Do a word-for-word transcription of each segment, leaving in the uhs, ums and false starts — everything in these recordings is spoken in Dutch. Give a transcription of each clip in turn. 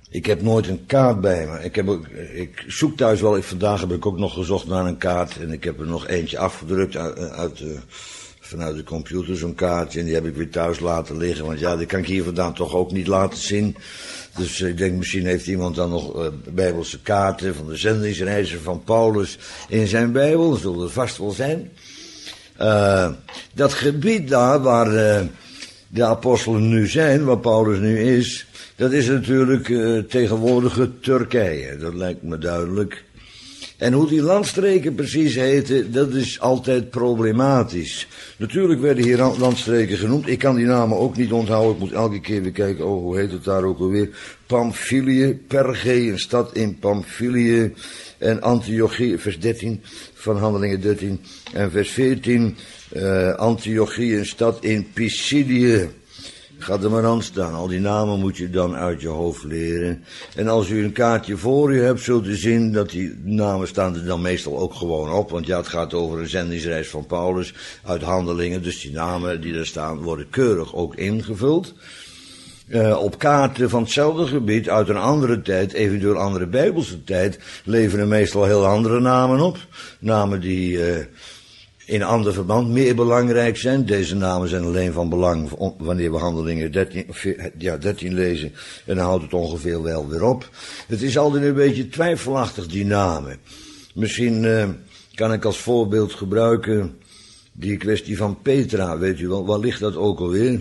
Ik heb nooit een kaart bij me. Ik, heb ook, ik zoek thuis wel, ik, vandaag heb ik ook nog gezocht naar een kaart. En ik heb er nog eentje afgedrukt uit, uit, uh, vanuit de computer, zo'n kaartje. En die heb ik weer thuis laten liggen. Want ja, die kan ik hier vandaan toch ook niet laten zien. Dus uh, ik denk, misschien heeft iemand dan nog uh, bijbelse kaarten van de zendingsreizen van Paulus in zijn Bijbel. Dat zal er vast wel zijn. Uh, dat gebied daar waar uh, de apostelen nu zijn, waar Paulus nu is, dat is natuurlijk uh, tegenwoordige Turkije. Dat lijkt me duidelijk. En hoe die landstreken precies heten, dat is altijd problematisch. Natuurlijk werden hier landstreken genoemd. Ik kan die namen ook niet onthouden. Ik moet elke keer weer kijken, oh, hoe heet het daar ook alweer? Pamphylië, Perge, een stad in Pamphylië. En Antiochie, vers dertien van Handelingen dertien. En vers veertien, uh, Antiochie, een stad in Pisidië. Ga er maar aan staan. Al die namen moet je dan uit je hoofd leren. En als u een kaartje voor u hebt, zult u zien dat die namen staan er dan meestal ook gewoon op. Want ja, het gaat over een zendingsreis van Paulus uit Handelingen. Dus die namen die er staan worden keurig ook ingevuld. Uh, op kaarten van hetzelfde gebied uit een andere tijd, eventueel andere Bijbelse tijd, leveren meestal heel andere namen op. Namen die uh, in ander verband meer belangrijk zijn. Deze namen zijn alleen van belang wanneer we Handelingen dertien, ja, dertien lezen. En dan houdt het ongeveer wel weer op. Het is altijd een beetje twijfelachtig, die namen. Misschien uh, kan ik als voorbeeld gebruiken die kwestie van Petra. Weet u wel, waar ligt dat ook alweer?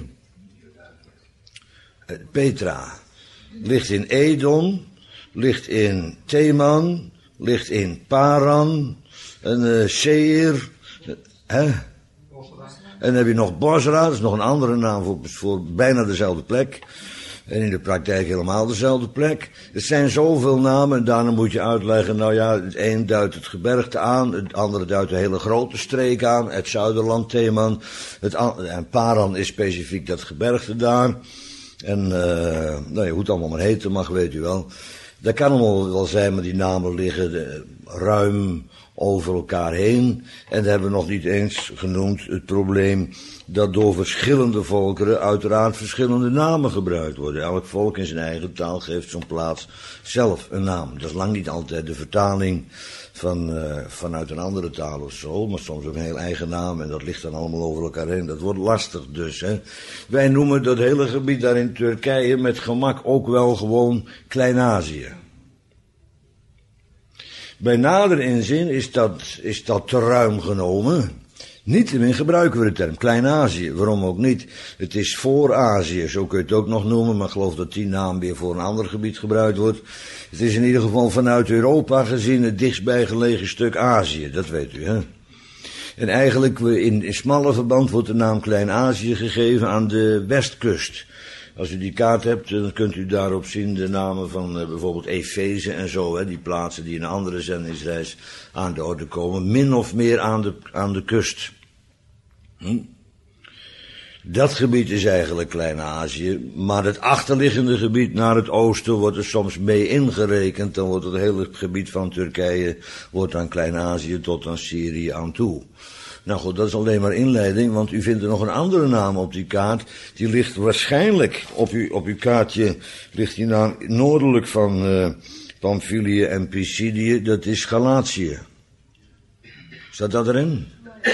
Petra. Ligt in Edom, ligt in Theman, ligt in Paran, en uh, Seir, hè? En dan heb je nog Bosra, dat is nog een andere naam voor, voor bijna dezelfde plek. En in de praktijk helemaal dezelfde plek. Het zijn zoveel namen en daarna moet je uitleggen, nou ja, het een duidt het gebergte aan, het andere duidt een hele grote streek aan, het Zuiderland, Theman. Het, en Paran is specifiek dat gebergte daar. En, uh, nou ja, hoe het allemaal maar heten mag, weet u wel. Dat kan allemaal wel zijn, maar die namen liggen de, ruim over elkaar heen. En dan hebben we nog niet eens genoemd het probleem dat door verschillende volkeren uiteraard verschillende namen gebruikt worden. Elk volk in zijn eigen taal geeft zo'n plaats zelf een naam. Dat is lang niet altijd de vertaling van, uh, vanuit een andere taal of zo, maar soms ook een heel eigen naam en dat ligt dan allemaal over elkaar heen. Dat wordt lastig dus, hè. Wij noemen dat hele gebied daar in Turkije met gemak ook wel gewoon Klein-Azië. Bij nader inzien is dat, is dat te ruim genomen. Niettemin gebruiken we de term Klein-Azië. Waarom ook niet? Het is voor Azië, zo kun je het ook nog noemen, maar ik geloof dat die naam weer voor een ander gebied gebruikt wordt. Het is in ieder geval vanuit Europa gezien het dichtstbij gelegen stuk Azië, dat weet u, hè. En eigenlijk in, in smalle verband wordt de naam Klein-Azië gegeven aan de westkust. Als u die kaart hebt, dan kunt u daarop zien de namen van uh, bijvoorbeeld Efeze en zo, hè, die plaatsen die in een andere zendingsreis aan de orde komen, min of meer aan de, aan de kust. Hm? Dat gebied is eigenlijk Klein-Azië, maar het achterliggende gebied naar het oosten wordt er soms mee ingerekend. Dan wordt het hele gebied van Turkije wordt aan Klein-Azië tot aan Syrië aan toe. Nou goed, dat is alleen maar inleiding, want u vindt er nog een andere naam op die kaart. Die ligt waarschijnlijk op, u, op uw kaartje, ligt die naam noordelijk van uh, Pamphylië en Pisidië, dat is Galatië. Staat dat erin?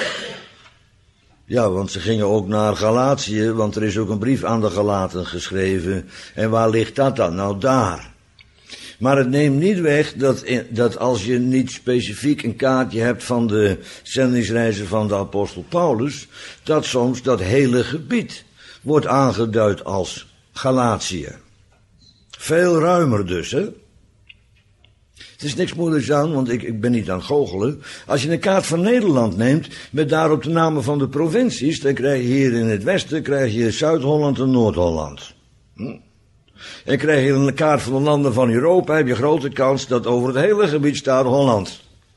Ja, want ze gingen ook naar Galatië, want er is ook een brief aan de Galaten geschreven. En waar ligt dat dan? Nou, daar. Maar het neemt niet weg dat, dat als je niet specifiek een kaartje hebt van de zendingsreizen van de apostel Paulus, dat soms dat hele gebied wordt aangeduid als Galatië. Veel ruimer dus, hè. Het is niks moeilijks aan, want ik, ik ben niet aan het goochelen. Als je een kaart van Nederland neemt, met daarop de namen van de provincies, dan krijg je hier in het westen, krijg je Zuid-Holland en Noord-Holland. Hm? En krijg je een kaart van de landen van Europa, heb je grote kans dat over het hele gebied staat Holland.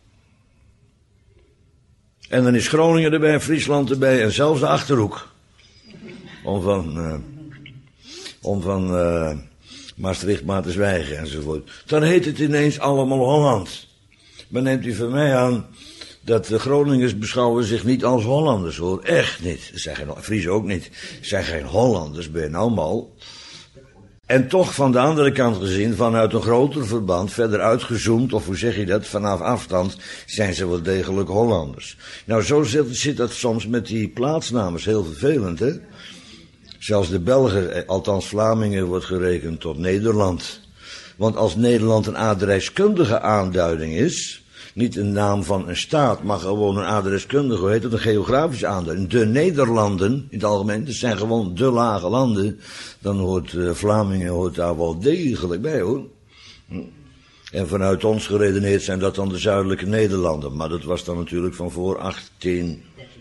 En dan is Groningen erbij, Friesland erbij en zelfs de Achterhoek. Om van, uh, om van uh, Maastricht maar te zwijgen enzovoort. Dan heet het ineens allemaal Holland. Maar neemt u van mij aan dat de Groningers beschouwen zich niet als Hollanders, hoor. Echt niet. Ze zijn geen Friesen ook niet. Ze zijn geen Hollanders, ben je nou mal. En toch van de andere kant gezien, vanuit een groter verband, verder uitgezoomd, of hoe zeg je dat, vanaf afstand, zijn ze wel degelijk Hollanders. Nou, zo zit, zit dat soms met die plaatsnamen, heel vervelend, hè. Zelfs de Belgen, althans Vlamingen, wordt gerekend tot Nederland. Want als Nederland een adreskundige aanduiding is, niet een naam van een staat, maar gewoon een adreskundige, hoe heet dat, een geografische aanduiding. De Nederlanden, in het algemeen, dat zijn gewoon de lage landen. Dan hoort uh, Vlamingen hoort daar wel degelijk bij, hoor. En vanuit ons geredeneerd zijn dat dan de zuidelijke Nederlanden. Maar dat was dan natuurlijk van voor achttien...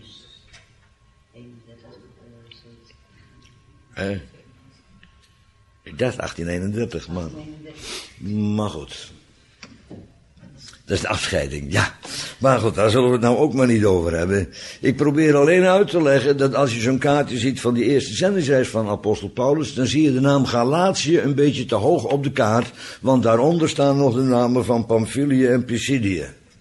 Eh? Ik dacht achttien eenendertig, maar... Maar goed. Dat is de afscheiding, ja. Maar goed, daar zullen we het nou ook maar niet over hebben. Ik probeer alleen uit te leggen dat als je zo'n kaartje ziet van die eerste zendingsreis van apostel Paulus, dan zie je de naam Galatië een beetje te hoog op de kaart, want daaronder staan nog de namen van Pamphylië en Pisidië.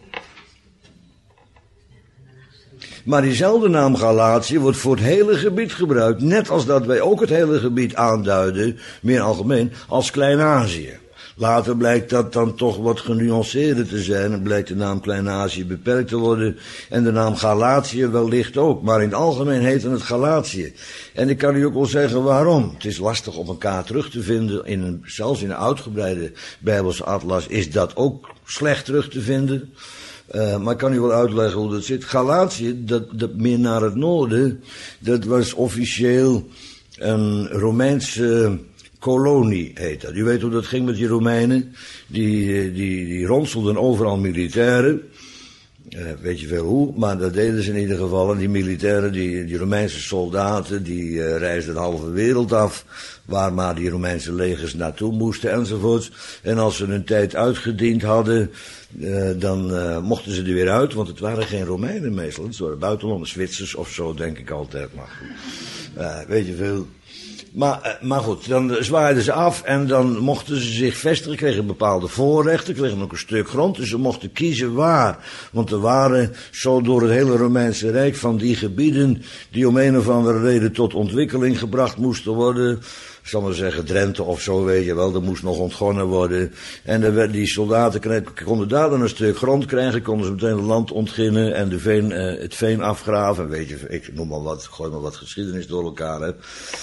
Maar diezelfde naam Galatië wordt voor het hele gebied gebruikt, net als dat wij ook het hele gebied aanduiden, meer algemeen, als Klein-Azië. Later blijkt dat dan toch wat genuanceerder te zijn en blijkt de naam Klein-Azië beperkt te worden en de naam Galatië wellicht ook, maar in het algemeen heette het Galatië. En ik kan u ook wel zeggen waarom. Het is lastig om elkaar terug te vinden, in een, zelfs in een uitgebreide Bijbelse atlas is dat ook slecht terug te vinden. Uh, maar ik kan u wel uitleggen hoe dat zit. Galatië, dat, dat meer naar het noorden, dat was officieel een Romeinse kolonie, heet dat. U weet hoe dat ging met die Romeinen. Die, die, die ronselden overal militairen. Uh, weet je veel hoe, maar dat deden ze in ieder geval. En die militairen, die, die Romeinse soldaten, die uh, reisden de halve wereld af, waar maar die Romeinse legers naartoe moesten enzovoorts. En als ze hun tijd uitgediend hadden, uh, dan uh, mochten ze er weer uit, want het waren geen Romeinen meestal. Het waren buitenlanders, Zwitsers of zo, denk ik altijd. Maar uh, weet je veel. Maar, maar goed, dan zwaaiden ze af en dan mochten ze zich vestigen, kregen bepaalde voorrechten, kregen ook een stuk grond, dus ze mochten kiezen waar. Want er waren zo door het hele Romeinse Rijk van die gebieden die om een of andere reden tot ontwikkeling gebracht moesten worden. Ik zal maar zeggen Drenthe of zo, weet je wel, dat moest nog ontgonnen worden. En dan werd, die soldaten kregen, konden daar dan een stuk grond krijgen, konden ze meteen het land ontginnen en de veen, uh, het veen afgraven. Weet je, ik noem maar wat, gooi maar wat geschiedenis door elkaar, hè.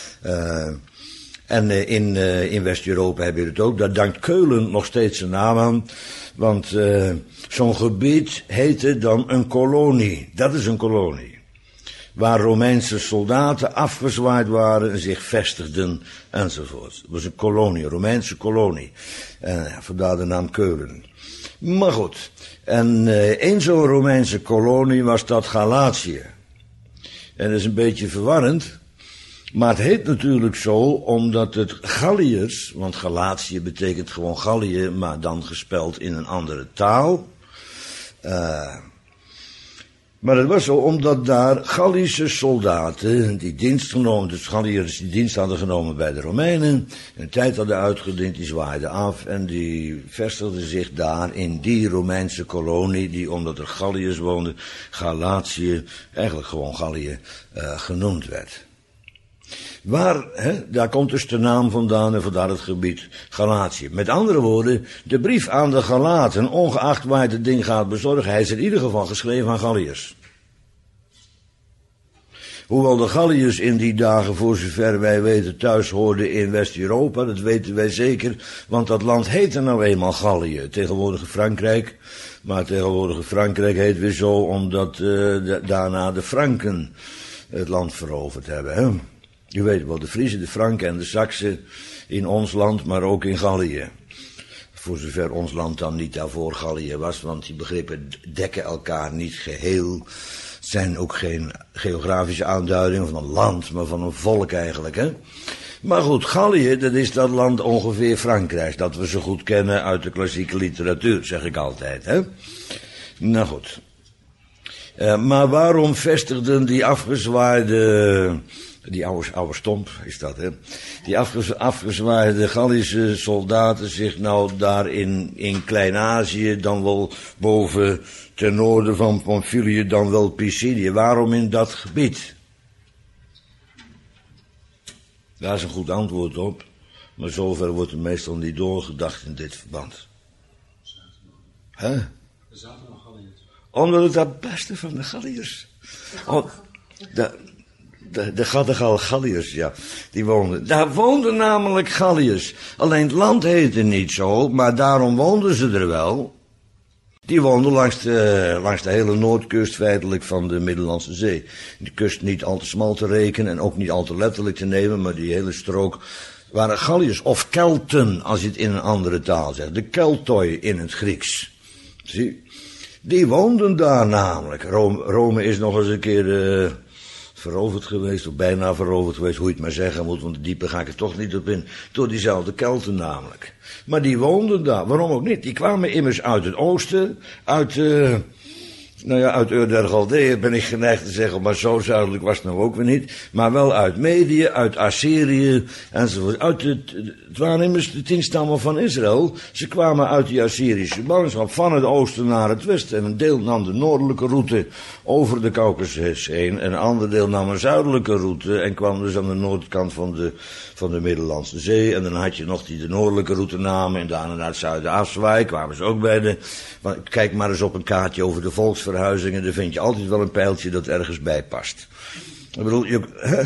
Uh, en uh, in, uh, in West-Europa heb je het ook. Daar dankt Keulen nog steeds zijn naam aan. Want uh, zo'n gebied heette dan een kolonie. Dat is een kolonie. Waar Romeinse soldaten afgezwaaid waren en zich vestigden enzovoort. Het was een kolonie, een Romeinse kolonie. En uh, vandaar de naam Keulen. Maar goed. En uh, één zo'n Romeinse kolonie was dat Galatië. En dat is een beetje verwarrend. Maar het heet natuurlijk zo, omdat het Galliërs, want Galatië betekent gewoon Gallië, maar dan gespeld in een andere taal. Uh, maar het was zo, omdat daar Gallische soldaten, die dienst genomen, dus Galliërs die dienst hadden genomen bij de Romeinen, een tijd hadden uitgediend, die zwaaiden af en die vestigden zich daar in die Romeinse kolonie, die omdat er Galliërs woonden, Galatië, eigenlijk gewoon Gallië, uh, genoemd werd. Waar, hè, daar komt dus de naam vandaan en vandaar het gebied Galatië. Met andere woorden, de brief aan de Galaten, ongeacht waar het ding gaat bezorgen, hij is in ieder geval geschreven aan Galliërs. Hoewel de Galliërs in die dagen, voor zover wij weten, thuis hoorden in West-Europa, dat weten wij zeker, want dat land heette nou eenmaal Gallië, tegenwoordige Frankrijk. Maar tegenwoordige Frankrijk heet weer zo, omdat uh, de, daarna de Franken het land veroverd hebben, hè. Je weet wel, de Friezen, de Franken en de Saksen in ons land, maar ook in Gallië. Voor zover ons land dan niet daarvoor Gallië was, want die begrippen dekken elkaar niet geheel. Het zijn ook geen geografische aanduidingen van een land, maar van een volk eigenlijk, hè. Maar goed, Gallië, dat is dat land ongeveer Frankrijk, dat we zo goed kennen uit de klassieke literatuur, zeg ik altijd, hè. Nou goed. Uh, maar waarom vestigden die afgezwaaide... Die oude, oude stomp is dat, hè. Die afgez, afgezwaaide Gallische soldaten zich nou daar in, in Klein-Azië, dan wel boven ten noorden van Pamphylië, dan wel Pisidië. Waarom in dat gebied? Daar is een goed antwoord op. Maar zover wordt er meestal niet doorgedacht in dit verband. Hè? Er zaten nog Galliërs. Omdat het dat beste van de Galliërs. Oh, de, de, de Gaddegal Galliërs, ja. Die woonden. Daar woonden namelijk Galliërs. Alleen het land heette niet zo, maar daarom woonden ze er wel. Die woonden langs de, langs de hele noordkust feitelijk van de Middellandse Zee. De kust niet al te smal te rekenen en ook niet al te letterlijk te nemen, maar die hele strook waren Galliërs of Kelten, als je het in een andere taal zegt. De Keltoi in het Grieks. Zie, die woonden daar namelijk. Rome, Rome is nog eens een keer uh, veroverd geweest, of bijna veroverd geweest, hoe je het maar zeggen moet, want dieper ga ik er toch niet op in, door diezelfde Kelten namelijk. Maar die woonden daar, waarom ook niet? Die kwamen immers uit het oosten, uit, uh, nou ja, uit Ur der Galdeeën ben ik geneigd te zeggen, maar zo zuidelijk was het nou ook weer niet. Maar wel uit Medië, uit Assyrië, enzovoort. Uit de, het waren immers de tien stammen van Israël. Ze kwamen uit die Assyrische ballingschap van het oosten naar het westen. En een deel nam de noordelijke route over de Caucasus heen. En een ander deel nam een zuidelijke route en kwam dus aan de noordkant van de, van de Middellandse Zee. En dan had je nog die de noordelijke route namen en daarna naar het zuiden afzwaaien. Kwamen ze ook bij de... Kijk maar eens op een kaartje over de volksverhuizingen. Daar vind je altijd wel een pijltje dat ergens bij past. Ik bedoel, je... Hè?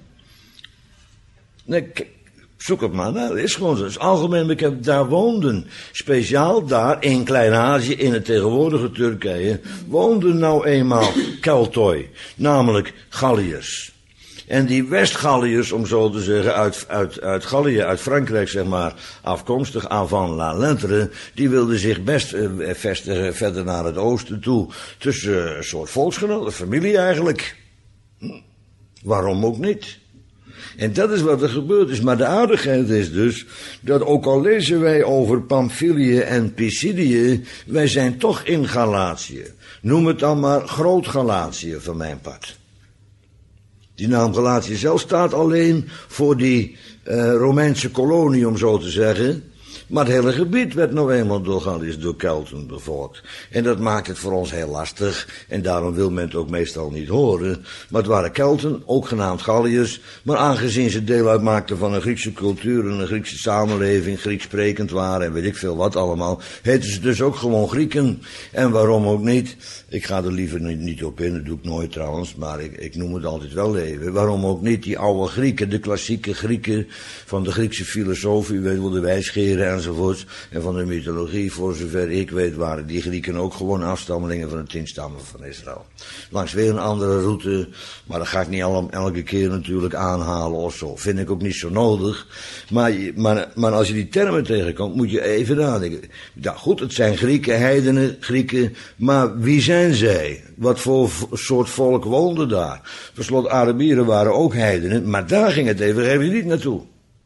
Nee, zoek het maar. Nou, dat is gewoon zo. Dat is algemeen bekend. Daar woonden, speciaal daar in Klein-Azië, in het tegenwoordige Turkije, woonden nou eenmaal Keltoi, namelijk Galliërs. En die West-Galliërs, om zo te zeggen, uit, uit, uit Gallië, uit Frankrijk zeg maar, afkomstig avant la lettre, die wilden zich best uh, vestigen verder naar het oosten toe, tussen uh, een soort volksgenoten, familie eigenlijk. Hm. Waarom ook niet? En dat is wat er gebeurd is. Maar de aardigheid is dus, dat ook al lezen wij over Pamphylië en Pisidië, wij zijn toch in Galatië. Noem het dan maar Groot-Galatië van mijn part. Die naam Galatië zelf staat alleen voor die uh, Romeinse kolonie, om zo te zeggen. Maar het hele gebied werd nou eenmaal door Galliërs, door Kelten bevolkt. En dat maakt het voor ons heel lastig. En daarom wil men het ook meestal niet horen. Maar het waren Kelten, ook genaamd Galliërs. Maar aangezien ze deel uitmaakten van een Griekse cultuur en een Griekse samenleving, Grieks sprekend waren en weet ik veel wat allemaal, heten ze dus ook gewoon Grieken. En waarom ook niet? Ik ga er liever niet, niet op in, dat doe ik nooit trouwens, maar ik, ik noem het altijd wel even. Waarom ook niet? Die oude Grieken, de klassieke Grieken van de Griekse filosofie, u weet wel, de wijsgeren enzovoorts, en van de mythologie, voor zover ik weet, waren die Grieken ook gewoon afstammelingen van de tien stammen van Israël. Langs weer een andere route, maar dat ga ik niet al, elke keer natuurlijk aanhalen of zo. Vind ik ook niet zo nodig. Maar, maar, maar als je die termen tegenkomt, moet je even nadenken. Ja, goed, het zijn Grieken, heidenen, Grieken, maar wie zijn zij? Wat voor soort volk woonde daar? Per slot, Arabieren waren ook heidenen, maar daar ging het even, even niet naartoe.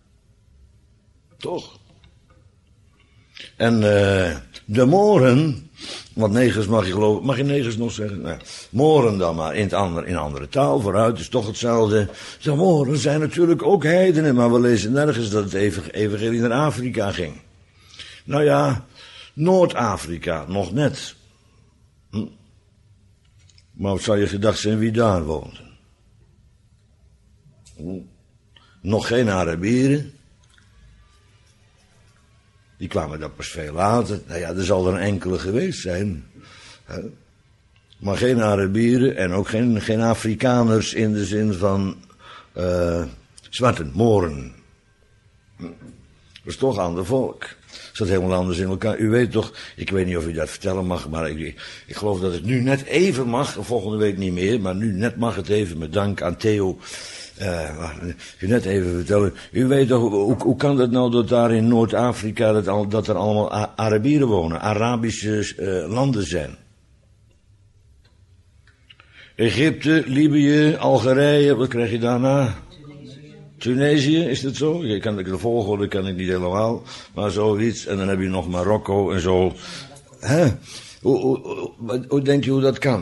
Toch? En uh, de Moren, want negers mag je geloven, mag je negers nog zeggen? Nou, Moren dan maar, in, het andere, in andere taal, vooruit, is toch hetzelfde. De Moren zijn natuurlijk ook heidenen, maar we lezen nergens dat het evangelie naar Afrika ging. Nou ja, Noord-Afrika, nog net. Hm. Maar wat zou je gedacht zijn wie daar woonde? Hm. Nog geen Arabieren. Die kwamen dan pas veel later. Nou ja, er zal er een enkele geweest zijn. Hè? Maar geen Arabieren en ook geen, geen Afrikaners in de zin van uh, zwarten, Moren. Dat is toch een ander volk. Dat zat helemaal anders in elkaar. U weet toch, ik weet niet of u dat vertellen mag, maar ik, ik geloof dat het nu net even mag, volgende week niet meer, maar nu net mag het even, met dank aan Theo. Uh, u net even vertellen. U weet toch, hoe, hoe kan dat nou dat daar in Noord-Afrika dat, al, dat er allemaal A- Arabieren wonen, Arabische uh, landen zijn? Egypte, Libië, Algerije, wat krijg je daarna? Tunesië, is dat zo? Ik kan de volgorde kan ik niet helemaal, maar zoiets. En dan heb je nog Marokko en zo. Hè? Hoe, hoe, hoe, hoe denkt u hoe dat kan?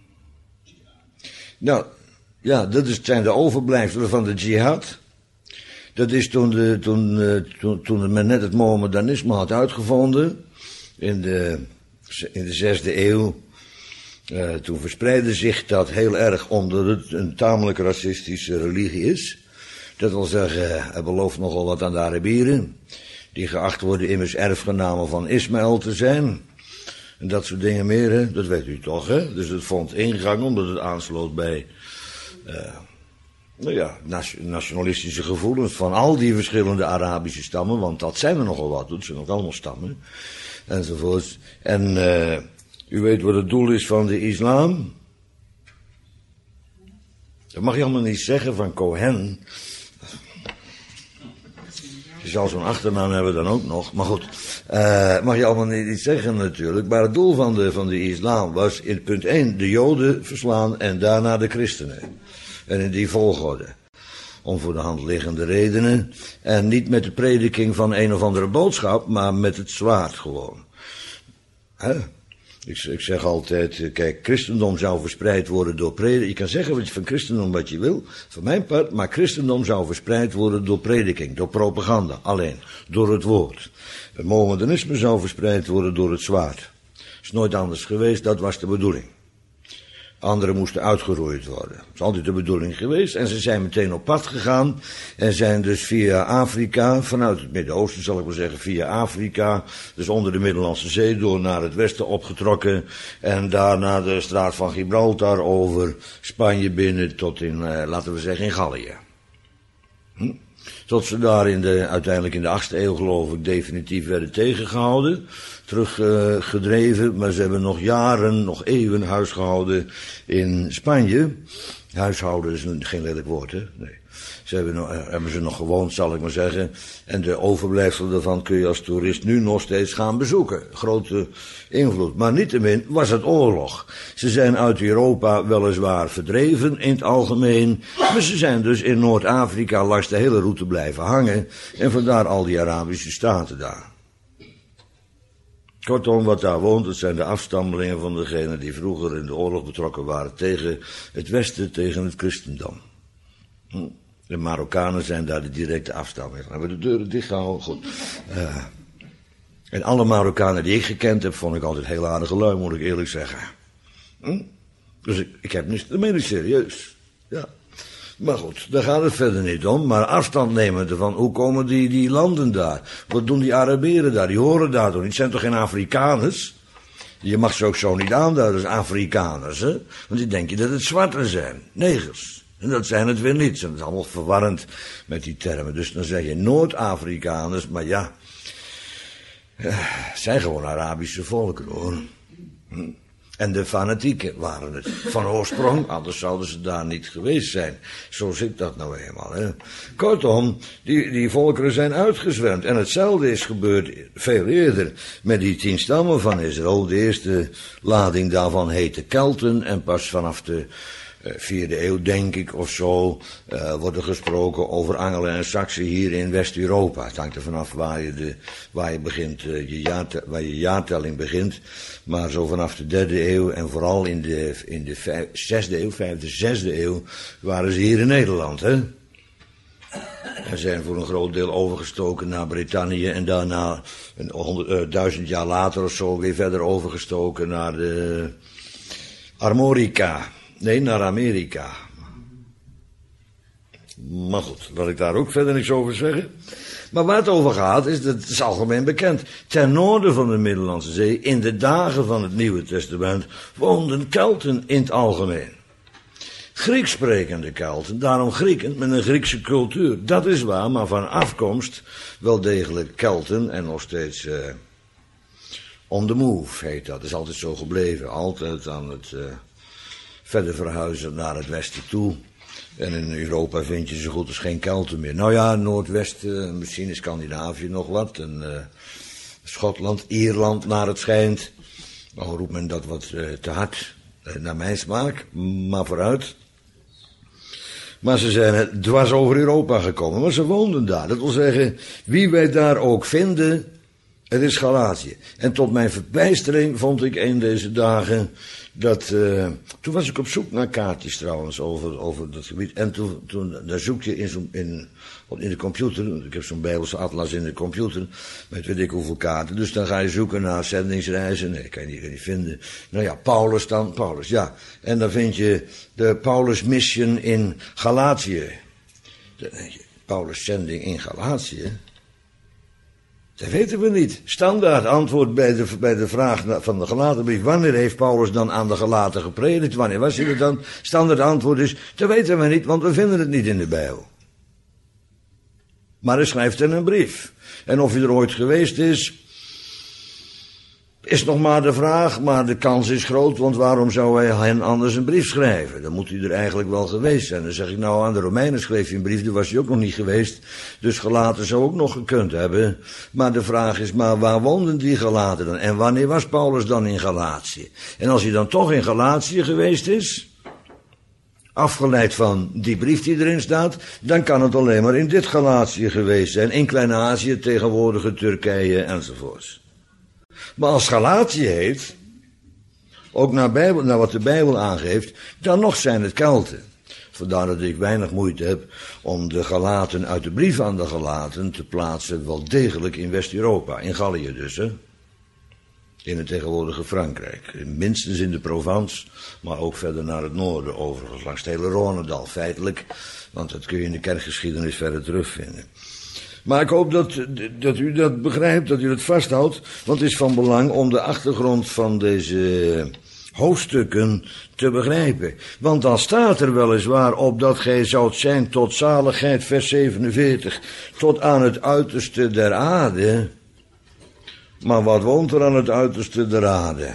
Nou, ja, dat is, zijn de overblijfselen van de jihad. Dat is toen, de, toen, uh, toen, toen men net het Mohammedanisme had uitgevonden, in de, in de zesde eeuw. Uh, toen verspreidde zich dat heel erg, omdat het een tamelijk racistische religie is. Dat wil zeggen, hij belooft nogal wat aan de Arabieren, die geacht worden immers erfgenamen van Ismaël te zijn. En dat soort dingen meer, hè? Dat weet u toch, hè? Dus het vond ingang omdat het aansloot bij uh, nou ja, nationalistische gevoelens van al die verschillende Arabische stammen, want dat zijn er nogal wat, dat zijn ook allemaal stammen, enzovoorts. En uh, u weet wat het doel is van de islam? Dat mag je allemaal niet zeggen van Cohen. Je zal zo'n achternaam hebben dan ook nog. Maar goed, uh, mag je allemaal niet, niet zeggen natuurlijk. Maar het doel van de, van de islam was in punt één de Joden verslaan en daarna de christenen. En in die volgorde. Om voor de hand liggende redenen. En niet met de prediking van een of andere boodschap, maar met het zwaard gewoon. Hè? Ik, ik zeg altijd, kijk, christendom zou verspreid worden door prediking. Je kan zeggen wat je van christendom wat je wil, van mijn part, maar christendom zou verspreid worden door prediking, door propaganda, alleen, door het woord. Het Mohammedanisme zou verspreid worden door het zwaard. Is nooit anders geweest, dat was de bedoeling. Anderen moesten uitgeroeid worden. Dat is altijd de bedoeling geweest. En ze zijn meteen op pad gegaan. En zijn dus via Afrika, vanuit het Midden-Oosten zal ik maar zeggen, via Afrika, dus onder de Middellandse Zee, door naar het westen opgetrokken. En daarna de straat van Gibraltar over Spanje binnen tot in, uh, laten we zeggen, in Gallië. Hm? Tot ze daar in de, uiteindelijk in de achtste eeuw geloof ik definitief werden tegengehouden, teruggedreven, uh, maar ze hebben nog jaren, nog eeuwen huisgehouden in Spanje. Huishouden is een, geen lelijk woord, hè? Nee. Ze hebben, nog, hebben ze nog gewoond, zal ik maar zeggen. En de overblijfselen daarvan kun je als toerist nu nog steeds gaan bezoeken. Grote invloed. Maar niettemin was het oorlog. Ze zijn uit Europa weliswaar verdreven in het algemeen. Maar ze zijn dus in Noord-Afrika langs de hele route blijven hangen. En vandaar al die Arabische staten daar. Kortom, wat daar woont, dat zijn de afstammelingen van degenen die vroeger in de oorlog betrokken waren tegen het Westen, tegen het christendom. Hm. De Marokkanen zijn daar de directe afstammelingen. We hebben de deuren dichtgehouden, goed. Uh, en alle Marokkanen die ik gekend heb, vond ik altijd heel aardige lui, moet ik eerlijk zeggen. Hm? Dus ik, ik heb niets, dat meen ik serieus. Ja. Maar goed, daar gaat het verder niet om. Maar afstand nemen ervan, hoe komen die, die landen daar? Wat doen die Arabieren daar? Die horen daar toch niet? Het zijn toch geen Afrikaners? Je mag ze ook zo niet aanduiden als Afrikaners, hè? Want die denk je dat het zwarten zijn, negers. En dat zijn het weer niet. Dat is allemaal verwarrend met die termen. Dus dan zeg je Noord-Afrikaners, maar ja, het zijn gewoon Arabische volken, hoor. En de fanatieken waren het van oorsprong, anders zouden ze daar niet geweest zijn. Zo zit dat nou eenmaal, hè. Kortom, die, die volkeren zijn uitgezwermd. En hetzelfde is gebeurd veel eerder met die tien stammen van Israël. De eerste lading daarvan heette Kelten en pas vanaf de vierde eeuw, denk ik, of zo, uh, wordt er gesproken over Angelen en Saksen hier in West-Europa. Het hangt er vanaf waar je, de, waar je begint, uh, je jaarte, waar je jaartelling begint. Maar zo vanaf de derde eeuw en vooral in de, in de vijf, zesde eeuw, vijfde, zesde eeuw, waren ze hier in Nederland, hè. En zijn voor een groot deel overgestoken naar Brittannië en daarna een honderd, uh, duizend jaar later of zo weer verder overgestoken naar de Armorica. Nee, naar Amerika. Maar goed, laat ik daar ook verder niks over zeggen. Maar waar het over gaat, is dat het is algemeen bekend. Ten noorden van de Middellandse Zee, in de dagen van het Nieuwe Testament, woonden Kelten in het algemeen. Grieks sprekende Kelten, daarom Grieken met een Griekse cultuur. Dat is waar, maar van afkomst wel degelijk Kelten en nog steeds uh, on the move heet dat. Dat is altijd zo gebleven, altijd aan het Uh, verder verhuizen naar het westen toe. En in Europa vind je zo goed als geen Kelten meer. Nou ja, Noordwesten, misschien in Scandinavië nog wat. En uh, Schotland, Ierland naar het schijnt. Nou roept men dat wat uh, te hard, uh, naar mijn smaak. Maar vooruit. Maar ze zijn dwars over Europa gekomen. Maar ze woonden daar. Dat wil zeggen, wie wij daar ook vinden, het is Galatië. En tot mijn verbijstering vond ik een deze dagen dat, uh, toen was ik op zoek naar kaartjes trouwens over, over dat gebied. En toen, toen daar zoek je in, zo'n, in, in de computer, ik heb zo'n Bijbelse atlas in de computer, met weet ik hoeveel kaarten. Dus dan ga je zoeken naar zendingsreizen, nee, kan je niet, kan je niet vinden. Nou ja, Paulus dan, Paulus, ja. En dan vind je de Paulus Mission in Galatië. Paulus' zending in Galatië? Dat weten we niet. Standaard antwoord bij de, bij de vraag van de Galatenbrief: wanneer heeft Paulus dan aan de Galaten gepredikt? Wanneer was hij er dan? Standaard antwoord is: dat weten we niet, want we vinden het niet in de Bijbel. Maar hij schrijft in een brief. En of hij er ooit geweest is, is nog maar de vraag, maar de kans is groot, want waarom zou hij hen anders een brief schrijven? Dan moet hij er eigenlijk wel geweest zijn. Dan zeg ik, nou, aan de Romeinen schreef hij een brief, daar was hij ook nog niet geweest, dus Galaten zou ook nog gekund hebben. Maar de vraag is, maar waar woonden die Galaten dan? En wanneer was Paulus dan in Galatië? En als hij dan toch in Galatië geweest is, afgeleid van die brief die erin staat, dan kan het alleen maar in dit Galatië geweest zijn, in Klein-Azië, tegenwoordige Turkije enzovoorts. Maar als Galatië heet, ook naar, Bijbel, naar wat de Bijbel aangeeft, dan nog zijn het Kelten. Vandaar dat ik weinig moeite heb om de Galaten uit de brief aan de Galaten te plaatsen, wel degelijk in West-Europa, in Gallië dus, hè. In het tegenwoordige Frankrijk. Minstens in de Provence, maar ook verder naar het noorden, overigens langs het hele Rhônedal, feitelijk. Want dat kun je in de kerkgeschiedenis verder terugvinden. Maar ik hoop dat, dat u dat begrijpt, dat u dat vasthoudt, want het is van belang om de achtergrond van deze hoofdstukken te begrijpen. Want dan staat er weliswaar op dat gij zoudt zijn tot zaligheid, vers zevenenveertig, tot aan het uiterste der aarde. Maar wat woont er aan het uiterste der aarde?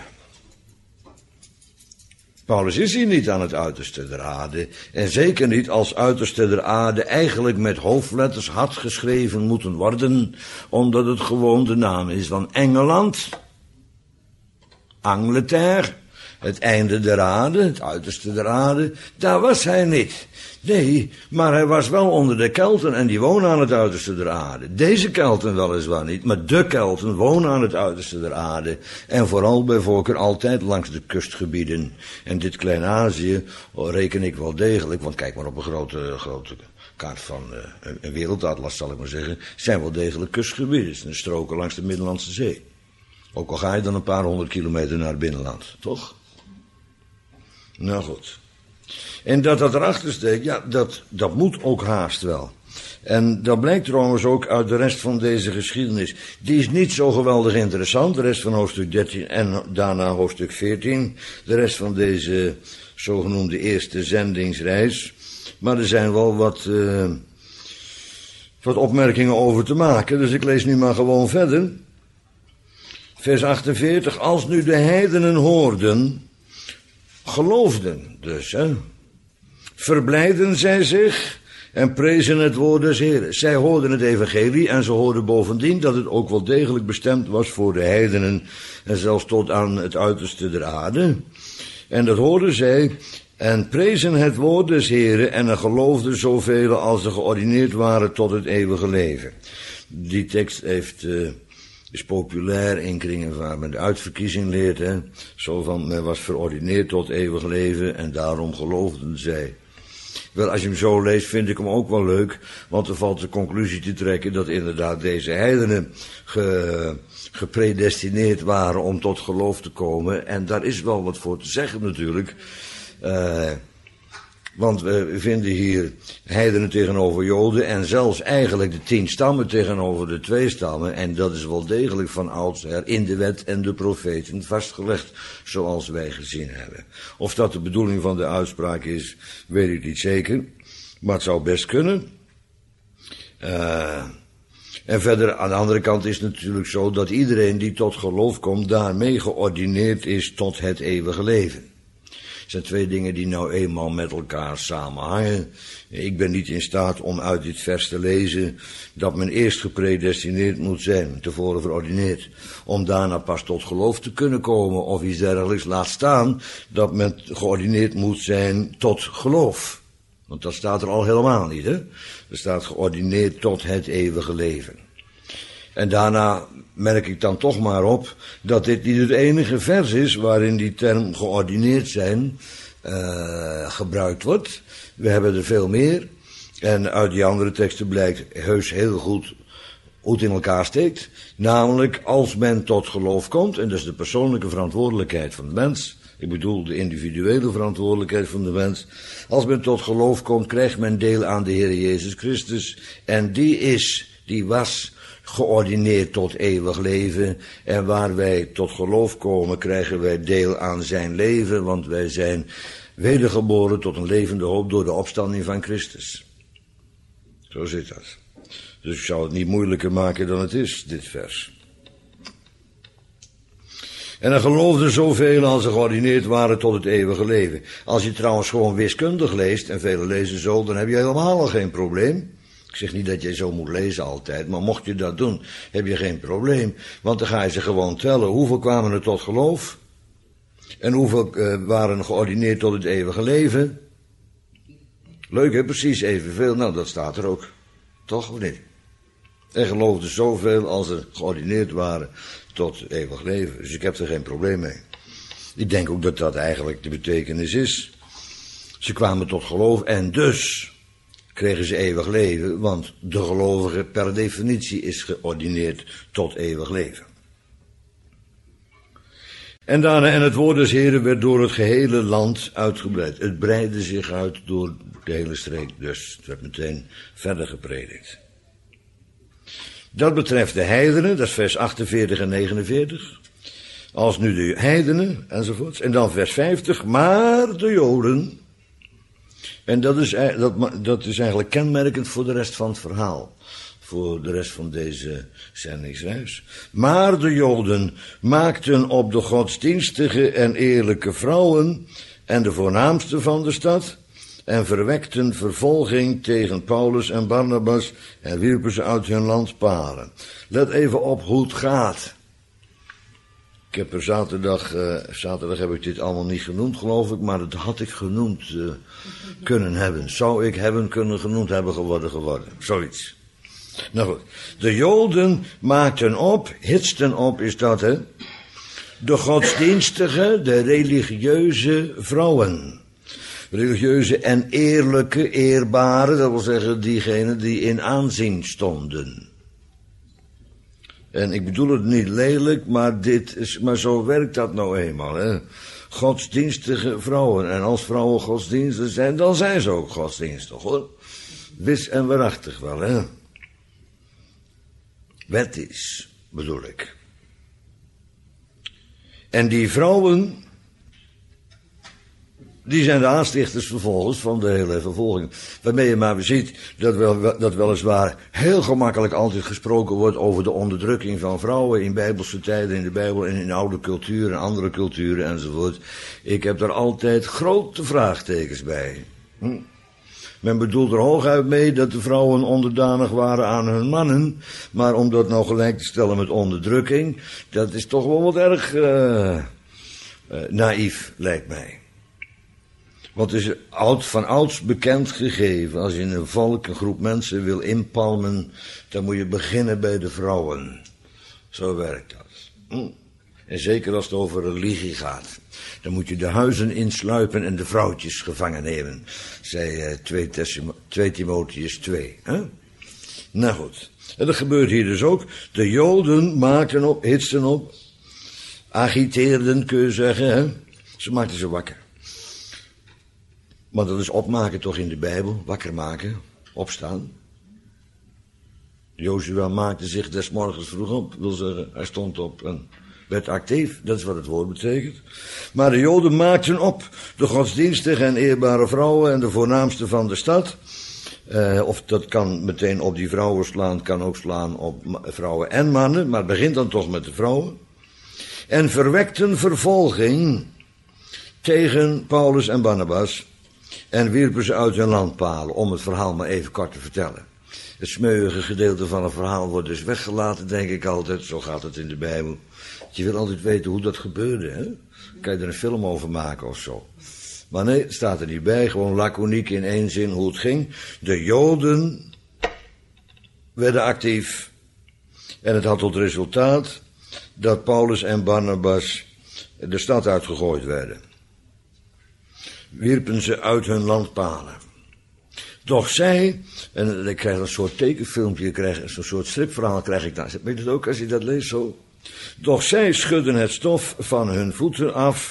Paulus is hier niet aan het uiterste der aarde, en zeker niet als uiterste der aarde eigenlijk met hoofdletters had geschreven moeten worden, omdat het gewoon de naam is van Engeland, Angleterre, het einde der aarde, het uiterste der aarde. Daar was hij niet. Nee, maar hij was wel onder de Kelten en die wonen aan het uiterste der aarde. Deze Kelten weliswaar niet, maar de Kelten wonen aan het uiterste der aarde. En vooral bij voorkeur altijd langs de kustgebieden. En dit Klein-Azië reken ik wel degelijk, want kijk maar op een grote, grote kaart van uh, een wereldatlas, zal ik maar zeggen, zijn wel degelijk kustgebieden. De stroken langs de Middellandse Zee. Ook al ga je dan een paar honderd kilometer naar het binnenland, toch? Nou goed. En dat dat erachter steekt, ja, dat, dat moet ook haast wel. En dat blijkt trouwens ook uit de rest van deze geschiedenis. Die is niet zo geweldig interessant, de rest van hoofdstuk dertien en daarna hoofdstuk veertien. De rest van deze zogenoemde eerste zendingsreis. Maar er zijn wel wat, uh, wat opmerkingen over te maken, dus ik lees nu maar gewoon verder. Vers achtenveertig, als nu de heidenen hoorden, geloofden dus, hè, verblijden zij zich en prezen het woord des Heeren. Zij hoorden het evangelie en ze hoorden bovendien dat het ook wel degelijk bestemd was voor de heidenen en zelfs tot aan het uiterste der aarde. En dat hoorden zij en prezen het woord des Heeren en er geloofden zoveel als er geordineerd waren tot het eeuwige leven. Die tekst heeft... Uh, is populair in kringen waar men de uitverkiezing leert, hè. Zo van, men was verordineerd tot eeuwig leven en daarom geloofden zij. Wel, als je hem zo leest, vind ik hem ook wel leuk, want er valt de conclusie te trekken dat inderdaad deze heidenen ge, gepredestineerd waren om tot geloof te komen. En daar is wel wat voor te zeggen natuurlijk. Uh, Want we vinden hier heidenen tegenover Joden en zelfs eigenlijk de tien stammen tegenover de twee stammen. En dat is wel degelijk van oudsher in de wet en de profeten vastgelegd, zoals wij gezien hebben. Of dat de bedoeling van de uitspraak is, weet ik niet zeker, maar het zou best kunnen. Uh, en verder, aan de andere kant is het natuurlijk zo dat iedereen die tot geloof komt, daarmee geordineerd is tot het eeuwige leven. Het zijn twee dingen die nou eenmaal met elkaar samenhangen. Ik ben niet in staat om uit dit vers te lezen dat men eerst gepredestineerd moet zijn, tevoren verordineerd, om daarna pas tot geloof te kunnen komen of iets dergelijks. Laat staan dat men geordineerd moet zijn tot geloof. Want dat staat er al helemaal niet, hè? Er staat geordineerd tot het eeuwige leven. En daarna merk ik dan toch maar op dat dit niet het enige vers is waarin die term geordineerd zijn uh, gebruikt wordt. We hebben er veel meer. En uit die andere teksten blijkt heus heel goed hoe het in elkaar steekt. Namelijk, als men tot geloof komt, en dat is de persoonlijke verantwoordelijkheid van de mens, Ik bedoel de individuele verantwoordelijkheid van de mens. Als men tot geloof komt, krijgt men deel aan de Heer Jezus Christus. En die is, die was geordineerd tot eeuwig leven. En waar wij tot geloof komen, krijgen wij deel aan zijn leven. Want wij zijn wedergeboren tot een levende hoop door de opstanding van Christus. Zo zit dat. Dus ik zou het niet moeilijker maken dan het is, dit vers. En er geloofden zoveel als ze geordineerd waren tot het eeuwige leven. Als je trouwens gewoon wiskundig leest, en velen lezen zo, dan heb je helemaal al geen probleem. Ik zeg niet dat je zo moet lezen altijd, maar mocht je dat doen, heb je geen probleem. Want dan ga je ze gewoon tellen. Hoeveel kwamen er tot geloof? En hoeveel uh, waren geordineerd tot het eeuwige leven? Leuk, hè? Precies evenveel. Nou, dat staat er ook. Toch of niet? En geloofden zoveel als er geordineerd waren tot eeuwig leven. Dus ik heb er geen probleem mee. Ik denk ook dat dat eigenlijk de betekenis is. Ze kwamen tot geloof en dus kregen ze eeuwig leven, want de gelovige per definitie is geordineerd tot eeuwig leven. En daarna, en het woord des Heren werd door het gehele land uitgebreid. Het breidde zich uit door de hele streek, dus het werd meteen verder gepredikt. Dat betreft de heidenen, dat is vers achtenveertig en negenenveertig. Als nu de heidenen, enzovoorts. En dan vers vijftig, maar de Joden. En dat is, dat, dat is eigenlijk kenmerkend voor de rest van het verhaal. Voor de rest van deze zendingsreis. Maar de Joden maakten op de godsdienstige en eerlijke vrouwen en de voornaamste van de stad en verwekten vervolging tegen Paulus en Barnabas en wierpen ze uit hun landpalen. Let even op hoe het gaat. Ik heb er zaterdag, uh, zaterdag heb ik dit allemaal niet genoemd, geloof ik, maar dat had ik genoemd uh, kunnen hebben. Zou ik hebben kunnen genoemd hebben geworden geworden. Zoiets. Nou goed. De Joden maakten op, hitsten op is dat, hè. De godsdienstige, de religieuze vrouwen. Religieuze en eerlijke, eerbare, dat wil zeggen diegenen die in aanzien stonden. En ik bedoel het niet lelijk, maar, dit is, maar zo werkt dat nou eenmaal, hè. Godsdienstige vrouwen. En als vrouwen godsdienstig zijn, dan zijn ze ook godsdienstig, hoor. Wis en waarachtig wel, hè. Wettisch, bedoel ik. En die vrouwen, die zijn de aanstichters vervolgens van de hele vervolging. Waarmee je maar ziet dat, wel, dat weliswaar heel gemakkelijk altijd gesproken wordt over de onderdrukking van vrouwen in bijbelse tijden, in de Bijbel en in oude culturen, andere culturen enzovoort. Ik heb daar altijd grote vraagtekens bij. Hm? Men bedoelt er hooguit mee dat de vrouwen onderdanig waren aan hun mannen, maar om dat nou gelijk te stellen met onderdrukking, dat is toch wel wat erg uh, uh, naïef, lijkt mij. Want het is oud, van ouds bekend gegeven, als je een volk, een groep mensen wil inpalmen, dan moet je beginnen bij de vrouwen. Zo werkt dat. Hm. En zeker als het over religie gaat. Dan moet je de huizen insluipen en de vrouwtjes gevangen nemen. Zei uh, twee Timotheus twee. Hè? Nou goed. En dat gebeurt hier dus ook. De Joden maakten op, hitsten op. Agiteerden, kun je zeggen. Hè? Ze maakten ze wakker. Want dat is opmaken toch in de Bijbel. Wakker maken. Opstaan. Jozua maakte zich des morgens vroeg op. Wil zeggen, hij stond op en werd actief. Dat is wat het woord betekent. Maar de Joden maakten op. De godsdienstige en eerbare vrouwen en de voornaamste van de stad. Uh, of dat kan meteen op die vrouwen slaan. Kan ook slaan op vrouwen en mannen. Maar het begint dan toch met de vrouwen. En verwekten vervolging tegen Paulus en Barnabas. En wierpen ze uit hun landpalen, om het verhaal maar even kort te vertellen. Het smeuïge gedeelte van het verhaal wordt dus weggelaten, denk ik altijd. Zo gaat het in de Bijbel. Je wil altijd weten hoe dat gebeurde, hè? Kan je er een film over maken of zo. Maar nee, het staat er niet bij. Gewoon laconiek in één zin hoe het ging. De Joden werden actief. En het had tot resultaat dat Paulus en Barnabas de stad uitgegooid werden. Wierpen ze uit hun landpalen. Doch zij, en ik krijg een soort tekenfilmpje, ik krijg een soort stripverhaal, krijg ik dan. Weet je het ook als je dat leest zo? Doch zij schudden het stof van hun voeten af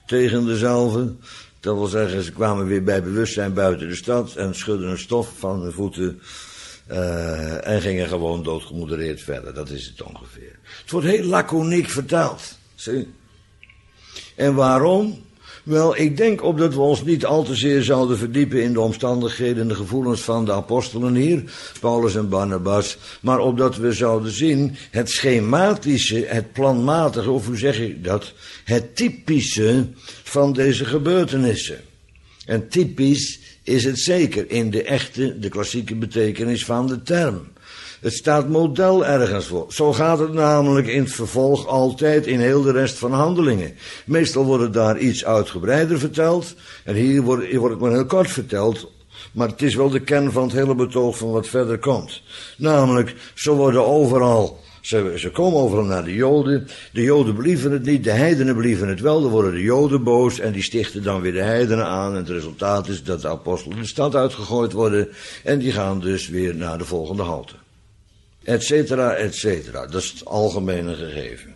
tegen dezelfde. Dat wil zeggen, ze kwamen weer bij bewustzijn buiten de stad en schudden een stof van hun voeten uh, en gingen gewoon doodgemodereerd verder. Dat is het ongeveer. Het wordt heel laconiek vertaald. Zie? En waarom? Wel, ik denk opdat we ons niet al te zeer zouden verdiepen in de omstandigheden en de gevoelens van de apostelen hier, Paulus en Barnabas, maar opdat we zouden zien het schematische, het planmatige, of hoe zeg ik dat, het typische van deze gebeurtenissen. En typisch is het zeker in de echte, de klassieke betekenis van de term. Het staat model ergens voor. Zo gaat het namelijk in het vervolg altijd in heel de rest van handelingen. Meestal wordt het daar iets uitgebreider verteld. En hier wordt, hier wordt het maar heel kort verteld. Maar het is wel de kern van het hele betoog van wat verder komt. Namelijk, zo worden overal, ze, ze komen overal naar de Joden. De Joden believen het niet, de heidenen believen het wel. Dan worden de Joden boos en die stichten dan weer de heidenen aan. En het resultaat is dat de apostelen de stad uitgegooid worden. En die gaan dus weer naar de volgende halte. Etcetera, etcetera. Dat is het algemene gegeven.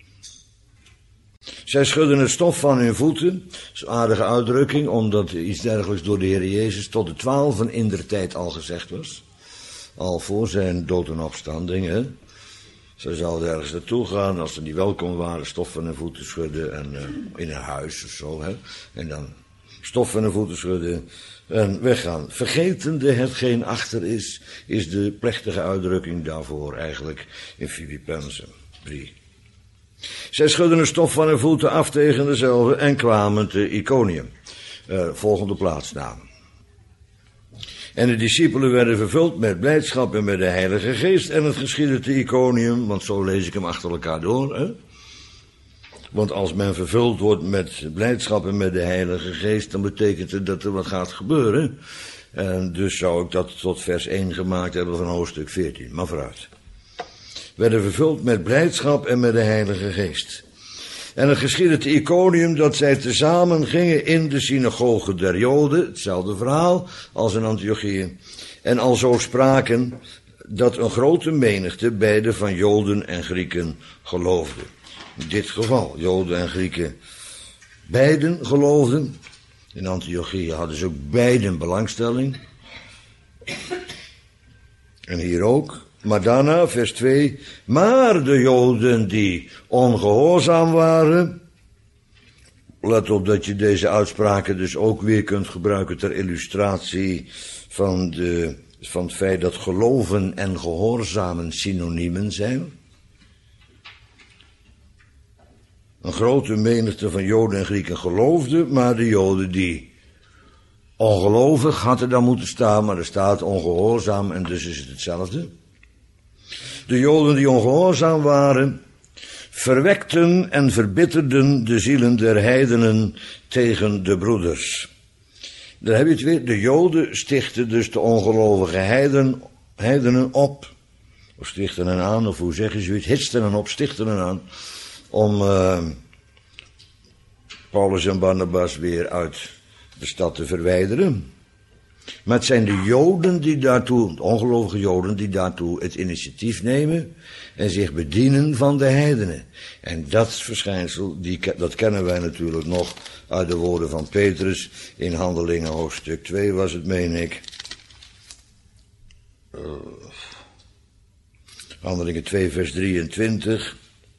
Zij schudden het stof van hun voeten. Dat is een aardige uitdrukking, omdat iets dergelijks door de Heer Jezus tot de twaalfen in der tijd al gezegd was. Al voor zijn dood en opstanding, hè. Ze zouden ergens naartoe gaan, als ze niet welkom waren, stof van hun voeten schudden en uh, in een huis of zo, hè. En dan stof van hun voeten schudden en weggaan. Vergetende hetgeen achter is, is de plechtige uitdrukking daarvoor eigenlijk in Filippenzen drie. Zij schudden de stof van hun voeten af tegen dezelfde en kwamen te Iconium. Uh, volgende plaatsnaam. En de discipelen werden vervuld met blijdschap en met de Heilige Geest. En het geschiedde te Iconium, want zo lees ik hem achter elkaar door, hè. Want als men vervuld wordt met blijdschap en met de Heilige Geest, dan betekent het dat er wat gaat gebeuren. En dus zou ik dat tot vers één gemaakt hebben van hoofdstuk veertien. Maar vooruit. Werden vervuld met blijdschap en met de Heilige Geest. En het geschiedde te Iconium dat zij tezamen gingen in de synagoge der Joden, hetzelfde verhaal als in Antiochië, en alzo spraken dat een grote menigte beide van Joden en Grieken geloofde. In dit geval, Joden en Grieken, beiden geloofden. In Antiochië hadden ze ook beiden belangstelling. En hier ook. Maar daarna, vers twee, maar de Joden die ongehoorzaam waren. Let op dat je deze uitspraken dus ook weer kunt gebruiken ter illustratie van, de, van het feit dat geloven en gehoorzamen synoniemen zijn. Een grote menigte van Joden en Grieken geloofden, maar de Joden die ongelovig had er dan moeten staan, maar er staat ongehoorzaam en dus is het hetzelfde. De Joden die ongehoorzaam waren, verwekten en verbitterden de zielen der heidenen tegen de broeders. Daar heb je het weer. De Joden stichten dus de ongelovige heiden, heidenen op. Of stichten hen aan, of hoe zeggen ze het? Hitsten hen op, stichten hen aan. Om uh, Paulus en Barnabas weer uit de stad te verwijderen. Maar het zijn de Joden die daartoe, de ongelovige Joden, die daartoe het initiatief nemen en zich bedienen van de heidenen. En dat verschijnsel, die, dat kennen wij natuurlijk nog uit de woorden van Petrus in Handelingen hoofdstuk twee was het, meen ik. Uh, Handelingen twee vers drieëntwintig.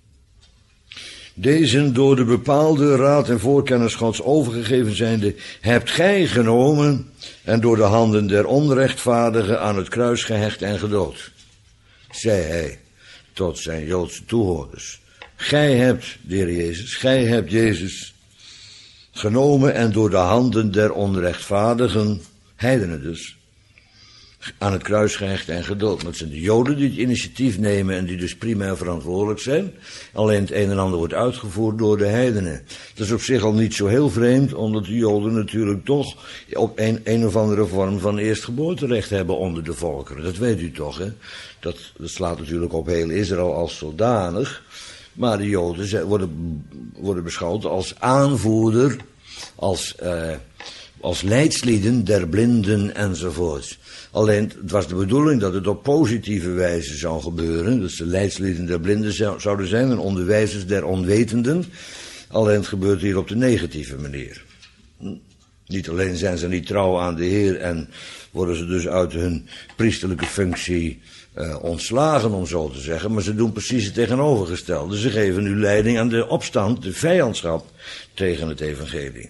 Deze door de bepaalde raad en voorkennis Gods overgegeven zijnde, hebt gij genomen en door de handen der onrechtvaardigen aan het kruis gehecht en gedood. Zei hij tot zijn Joodse toehoorders. Gij hebt, de Heer Jezus, gij hebt Jezus genomen en door de handen der onrechtvaardigen, heidenen dus, aan het kruis gehecht en gedood. Maar het zijn de Joden die het initiatief nemen en die dus primair verantwoordelijk zijn. Alleen het een en ander wordt uitgevoerd door de heidenen. Dat is op zich al niet zo heel vreemd, omdat de Joden natuurlijk toch op een, een of andere vorm van eerstgeboorterecht hebben onder de volkeren. Dat weet u toch, hè? Dat, dat slaat natuurlijk op heel Israël als zodanig. Maar de Joden zijn, worden, worden beschouwd als aanvoerder, als, uh, als leidslieden der blinden enzovoort. Alleen, het was de bedoeling dat het op positieve wijze zou gebeuren. Dat ze leidslieden der blinden zouden zijn en onderwijzers der onwetenden. alleen het gebeurt hier op de negatieve manier. Niet alleen zijn ze niet trouw aan de Heer en worden ze dus uit hun priesterlijke functie uh, ontslagen, om zo te zeggen, maar ze doen precies het tegenovergestelde. Ze geven nu leiding aan de opstand, de vijandschap tegen het evangelie.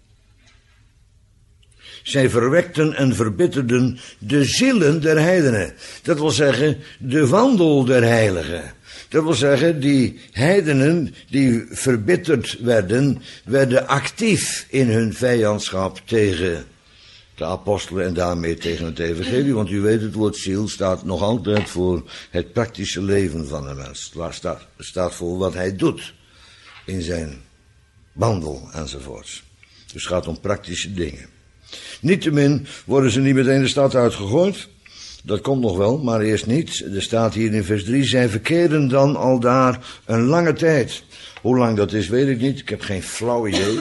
Zij verwekten en verbitterden de zielen der heidenen. Dat wil zeggen, de wandel der heiligen. Dat wil zeggen, die heidenen die verbitterd werden, werden actief in hun vijandschap tegen de apostelen en daarmee tegen het evangelie. Want u weet, het woord ziel staat nog altijd voor het praktische leven van de mens. Het staat, staat voor wat hij doet in zijn wandel enzovoorts. Dus het gaat om praktische dingen. Niettemin worden ze niet meteen de stad uitgegooid. Dat komt nog wel, maar eerst niet. Er staat hier in vers drie, zij verkeerden dan al daar een lange tijd. Hoe lang dat is, weet ik niet. Ik heb geen flauw idee.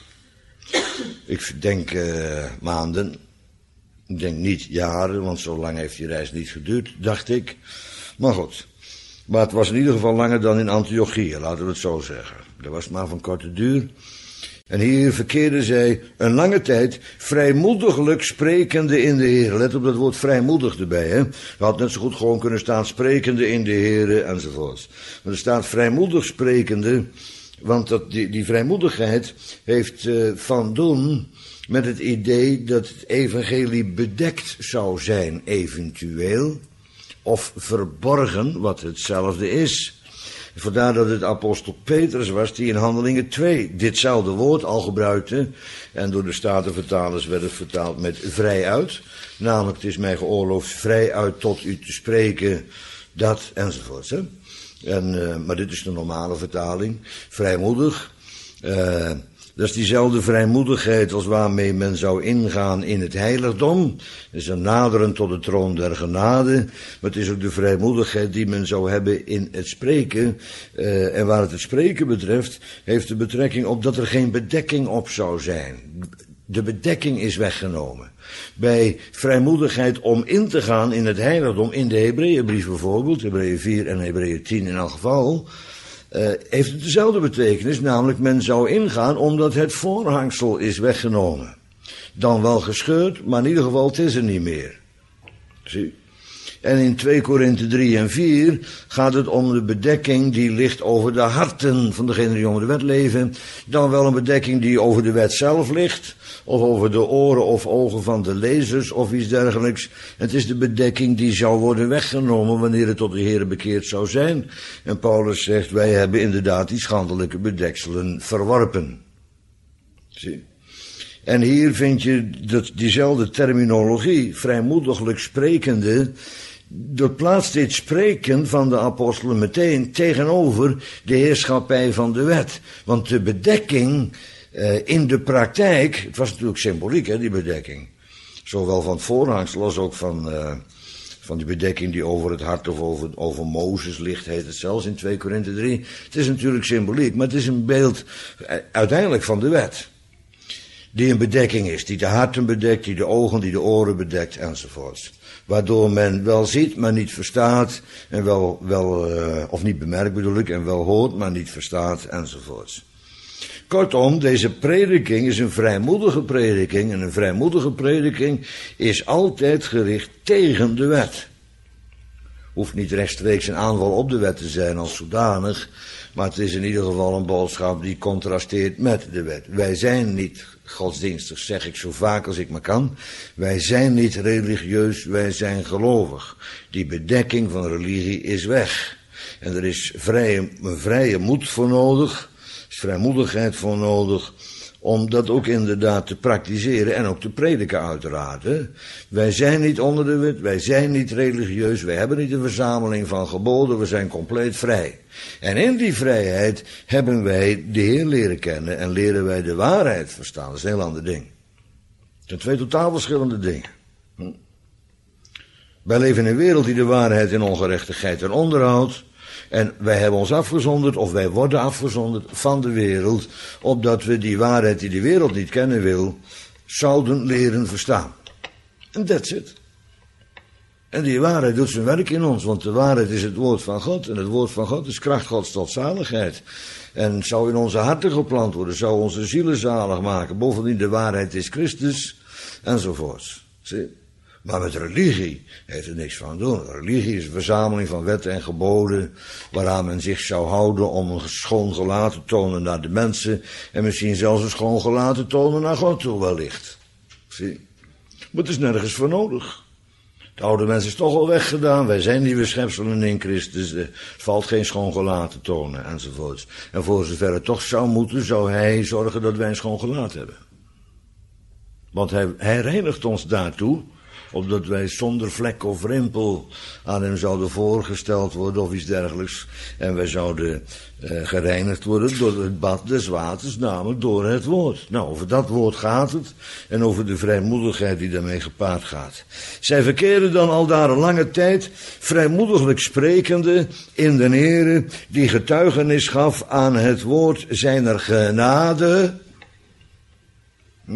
Ik denk uh, maanden. Ik denk niet jaren, want zo lang heeft die reis niet geduurd, dacht ik. Maar goed. Maar het was in ieder geval langer dan in Antiochië, laten we het zo zeggen. Dat was maar van korte duur. En hier verkeerden zij een lange tijd vrijmoediglijk sprekende in de Heer. Let op dat woord vrijmoedig erbij, hè. Er had net zo goed gewoon kunnen staan sprekende in de Heer enzovoorts. Maar er staat vrijmoedig sprekende, want dat, die, die vrijmoedigheid heeft uh, van doen met het idee dat het evangelie bedekt zou zijn, eventueel, of verborgen, wat hetzelfde is. Vandaar dat het apostel Petrus was die in Handelingen twee ditzelfde woord al gebruikte. En door de Statenvertalers werd het vertaald met vrij uit. Namelijk, het is mij geoorloofd vrij uit tot u te spreken, dat enzovoorts. Hè? En, uh, maar dit is de normale vertaling. Vrijmoedig. Uh, dat is diezelfde vrijmoedigheid als waarmee men zou ingaan in het heiligdom. Het is een naderen tot de troon der genade. Maar het is ook de vrijmoedigheid die men zou hebben in het spreken. Uh, en waar het het spreken betreft, heeft de betrekking op dat er geen bedekking op zou zijn. De bedekking is weggenomen. Bij vrijmoedigheid om in te gaan in het heiligdom, in de Hebreeënbrief bijvoorbeeld, Hebreeën vier en Hebreeën tien in elk geval, Uh, heeft het dezelfde betekenis, namelijk men zou ingaan omdat het voorhangsel is weggenomen. Dan wel gescheurd, maar in ieder geval het is er niet meer. Zie. En in twee Korinthe drie en vier gaat het om de bedekking die ligt over de harten van degenen die onder de wet leven. Dan wel een bedekking die over de wet zelf ligt, of over de oren of ogen van de lezers of iets dergelijks. Het is de bedekking die zou worden weggenomen wanneer het tot de Heere bekeerd zou zijn. En Paulus zegt, wij hebben inderdaad die schandelijke bedekselen verworpen. Zie. En hier vind je dat diezelfde terminologie, vrijmoediglijk sprekende, dat plaatst dit spreken van de apostelen meteen tegenover de heerschappij van de wet. Want de bedekking uh, in de praktijk, het was natuurlijk symboliek, hè, die bedekking. Zowel van het voorhangsel als ook van, uh, van die bedekking die over het hart of over, over Mozes ligt, heet het zelfs in twee Korinthe drie. Het is natuurlijk symboliek, maar het is een beeld uh, uiteindelijk van de wet. Die een bedekking is, die de harten bedekt, die de ogen, die de oren bedekt, enzovoorts. Waardoor men wel ziet, maar niet verstaat, en wel, wel uh, of niet bemerkt bedoel ik, en wel hoort, maar niet verstaat, enzovoorts. Kortom, deze prediking is een vrijmoedige prediking, en een vrijmoedige prediking is altijd gericht tegen de wet. Hoeft niet rechtstreeks een aanval op de wet te zijn als zodanig, maar het is in ieder geval een boodschap die contrasteert met de wet. Wij zijn niet godsdienstig, zeg ik zo vaak als ik maar kan. Wij zijn niet religieus, wij zijn gelovig. Die bedekking van religie is weg. En er is vrije, een vrije moed voor nodig, er is vrijmoedigheid voor nodig, om dat ook inderdaad te praktiseren en ook te prediken uiteraard. Hè. Wij zijn niet onder de wet, wij zijn niet religieus, wij hebben niet een verzameling van geboden, we zijn compleet vrij. En in die vrijheid hebben wij de Heer leren kennen en leren wij de waarheid verstaan. Dat is een heel ander ding. Het zijn twee totaal verschillende dingen. Hm. Wij leven in een wereld die de waarheid in ongerechtigheid en onderhoudt. En wij hebben ons afgezonderd, of wij worden afgezonderd van de wereld, opdat we die waarheid die de wereld niet kennen wil, zouden leren verstaan. En that's it. En die waarheid doet zijn werk in ons, want de waarheid is het woord van God. En het woord van God is kracht Gods tot zaligheid. En zou in onze harten geplant worden, zou onze zielen zalig maken. Bovendien, de waarheid is Christus, enzovoorts. Zie? Maar met religie heeft er niks van doen. Religie is een verzameling van wetten en geboden, waaraan men zich zou houden om een schoon gelaat te tonen naar de mensen, en misschien zelfs een schoon gelaat te tonen naar God toe wellicht. Zie? Maar het is nergens voor nodig. De oude mens is toch al weggedaan. Wij zijn nieuwe schepselen in Christus. Er valt geen schoon gelaat te tonen, enzovoorts. En voor zover het toch zou moeten, zou hij zorgen dat wij een schoon gelaat hebben. Want hij, hij reinigt ons daartoe, opdat wij zonder vlek of rimpel aan hem zouden voorgesteld worden of iets dergelijks. En wij zouden uh, gereinigd worden door het bad des waters, namelijk door het woord. Nou, over dat woord gaat het en over de vrijmoedigheid die daarmee gepaard gaat. Zij verkeren dan al daar een lange tijd vrijmoediglijk sprekende in de Heere, die getuigenis gaf aan het woord zijner genade. Hm.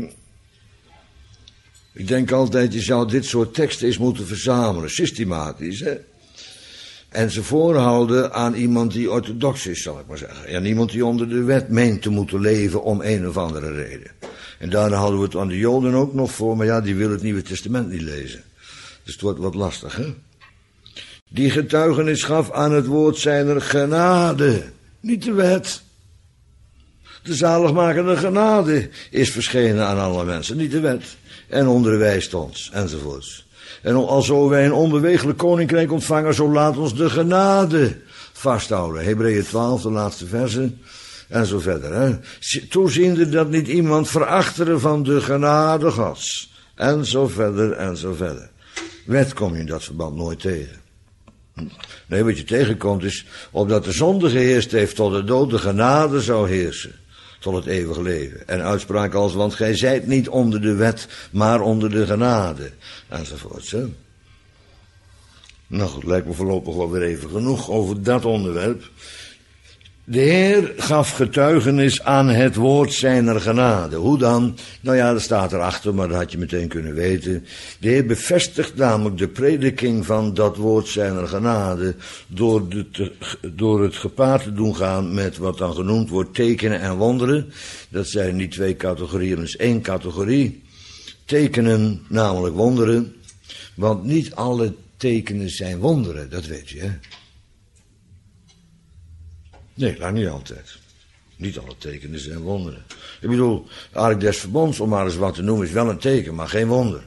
Ik denk altijd, je zou dit soort teksten eens moeten verzamelen, systematisch, hè. En ze voorhouden aan iemand die orthodox is, zal ik maar zeggen. En iemand die onder de wet meent te moeten leven om een of andere reden. En daarna houden we het aan de Joden ook nog voor, maar ja, die willen het Nieuwe Testament niet lezen. Dus het wordt wat lastig, hè. Die getuigenis gaf aan het woord zijner genade, niet de wet. De zaligmakende genade is verschenen aan alle mensen, niet de wet. En onderwijst ons, enzovoorts. En alzo wij een onbeweeglijk koninkrijk ontvangen, zo laat ons de genade vasthouden. Hebreeën twaalf, de laatste versen, en zo verder. Hè. Toeziende dat niet iemand verachteren van de genade Gods. En zo verder, en zo verder. Wet kom je in dat verband nooit tegen. Nee, wat je tegenkomt is, opdat de zonde geheerst heeft tot de dood, de genade zou heersen. Tot het eeuwige leven. En uitspraak als, want gij zijt niet onder de wet, maar onder de genade. Enzovoorts. Hè? Nou goed, lijkt me voorlopig wel weer even genoeg over dat onderwerp. De Heer gaf getuigenis aan het woord zijner genade. Hoe dan? Nou ja, dat staat erachter, maar dat had je meteen kunnen weten. De Heer bevestigt namelijk de prediking van dat woord zijner genade door, de te, door het gepaard te doen gaan met wat dan genoemd wordt tekenen en wonderen. Dat zijn niet twee categorieën, dat is één categorie. Tekenen, namelijk wonderen. Want niet alle tekenen zijn wonderen, dat weet je, hè. Nee, lang niet altijd. Niet alle tekenen zijn wonderen. Ik bedoel, de Ark des Verbonds, om maar eens wat te noemen, is wel een teken, maar geen wonder.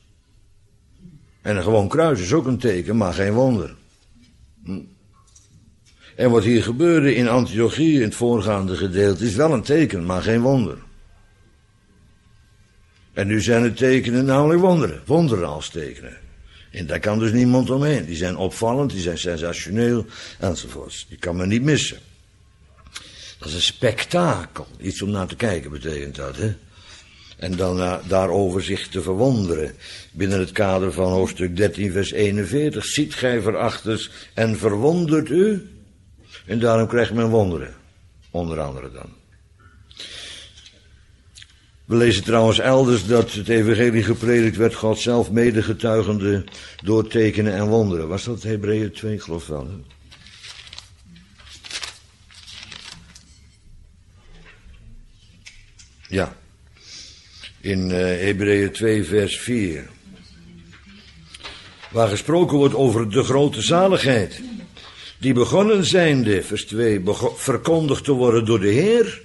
En een gewoon kruis is ook een teken, maar geen wonder. Hm. En wat hier gebeurde in Antiochië, in het voorgaande gedeelte, is wel een teken, maar geen wonder. En nu zijn het tekenen namelijk wonderen. Wonderen als tekenen. En daar kan dus niemand omheen. Die zijn opvallend, die zijn sensationeel, enzovoorts. Die kan men niet missen. Dat is een spektakel. Iets om naar te kijken betekent dat, hè. En dan uh, daarover zich te verwonderen. Binnen het kader van hoofdstuk dertien, vers eenenveertig. Ziet gij verachters en verwondert u? En daarom krijgt men wonderen. Onder andere dan. We lezen trouwens elders dat het evangelie gepredikt werd, God zelf medegetuigende door tekenen en wonderen. Was dat Hebreeën twee? Ik geloof wel, hè? Ja. In uh, Hebreeën twee, vers vier. Waar gesproken wordt over de grote zaligheid. Die begonnen zijnde, vers twee, bego- verkondigd te worden door de Heer.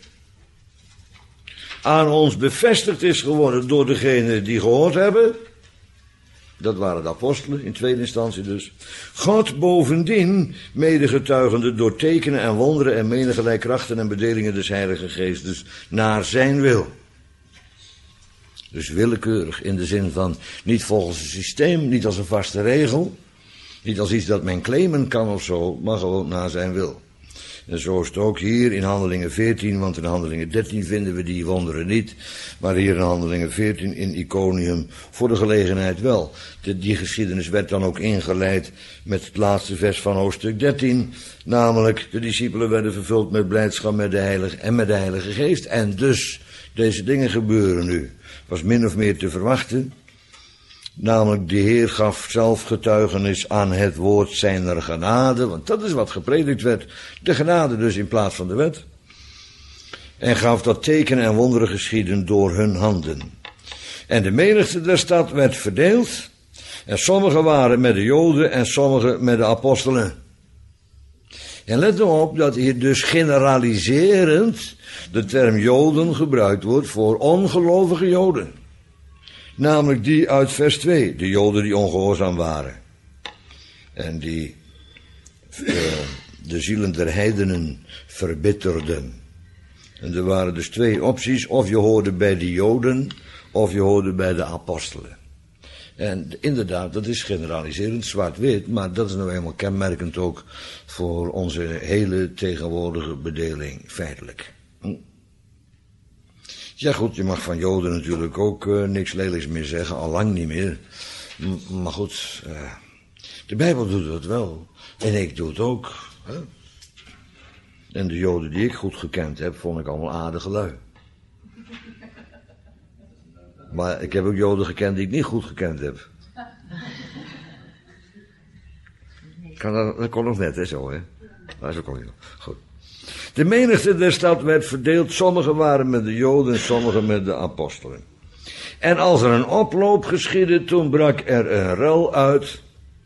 Aan ons bevestigd is geworden door degenen die gehoord hebben. Dat waren de apostelen, in tweede instantie dus. God bovendien medegetuigende door tekenen en wonderen en menigelijke krachten en bedelingen des Heilige Geestes naar zijn wil. Dus willekeurig in de zin van niet volgens een systeem, niet als een vaste regel. Niet als iets dat men claimen kan of zo, maar gewoon naar zijn wil. En zo is het ook hier in Handelingen veertien, want in Handelingen dertien vinden we die wonderen niet. Maar hier in Handelingen veertien in Iconium voor de gelegenheid wel. De, die geschiedenis werd dan ook ingeleid met het laatste vers van hoofdstuk dertien. Namelijk, de discipelen werden vervuld met blijdschap met de Heilige, en met de Heilige Geest. En dus, deze dingen gebeuren nu. Was min of meer te verwachten. Namelijk, de Heer gaf zelf getuigenis aan het woord zijner genade, want dat is wat gepredikt werd. De genade dus in plaats van de wet. En gaf dat tekenen en wonderen geschieden door hun handen. En de menigte der stad werd verdeeld. En sommigen waren met de Joden en sommigen met de apostelen. En let nou op dat hier dus generaliserend de term Joden gebruikt wordt voor ongelovige Joden. Namelijk die uit vers twee, de Joden die ongehoorzaam waren. En die uh, de zielen der heidenen verbitterden. En er waren dus twee opties, of je hoorde bij de Joden, of je hoorde bij de apostelen. En inderdaad, dat is generaliserend, zwart-wit, maar dat is nou eenmaal kenmerkend ook voor onze hele tegenwoordige bedeling, feitelijk. Hm? Ja goed, je mag van Joden natuurlijk ook uh, niks lelijks meer zeggen, al lang niet meer. M- maar goed, uh, de Bijbel doet het wel. En ik doe het ook. Hè? En de Joden die ik goed gekend heb, vond ik allemaal aardige lui. Maar ik heb ook Joden gekend die ik niet goed gekend heb. Kan dat, dat kon nog net, hè, zo, hè. Dat is ook al heel goed. De menigte der stad werd verdeeld. Sommigen waren met de Joden, sommigen met de apostelen. En als er een oploop geschiedde, toen brak er een rel uit.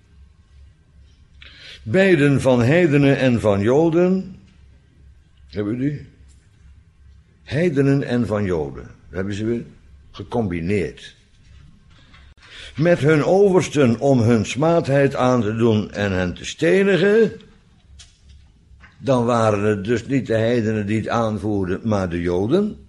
Beiden van heidenen en van Joden. Hebben we die? Heidenen en van Joden. Hebben ze weer gecombineerd. Met hun oversten om hun smaadheid aan te doen en hen te stenigen. Dan waren het dus niet de heidenen die het aanvoerden, maar de Joden.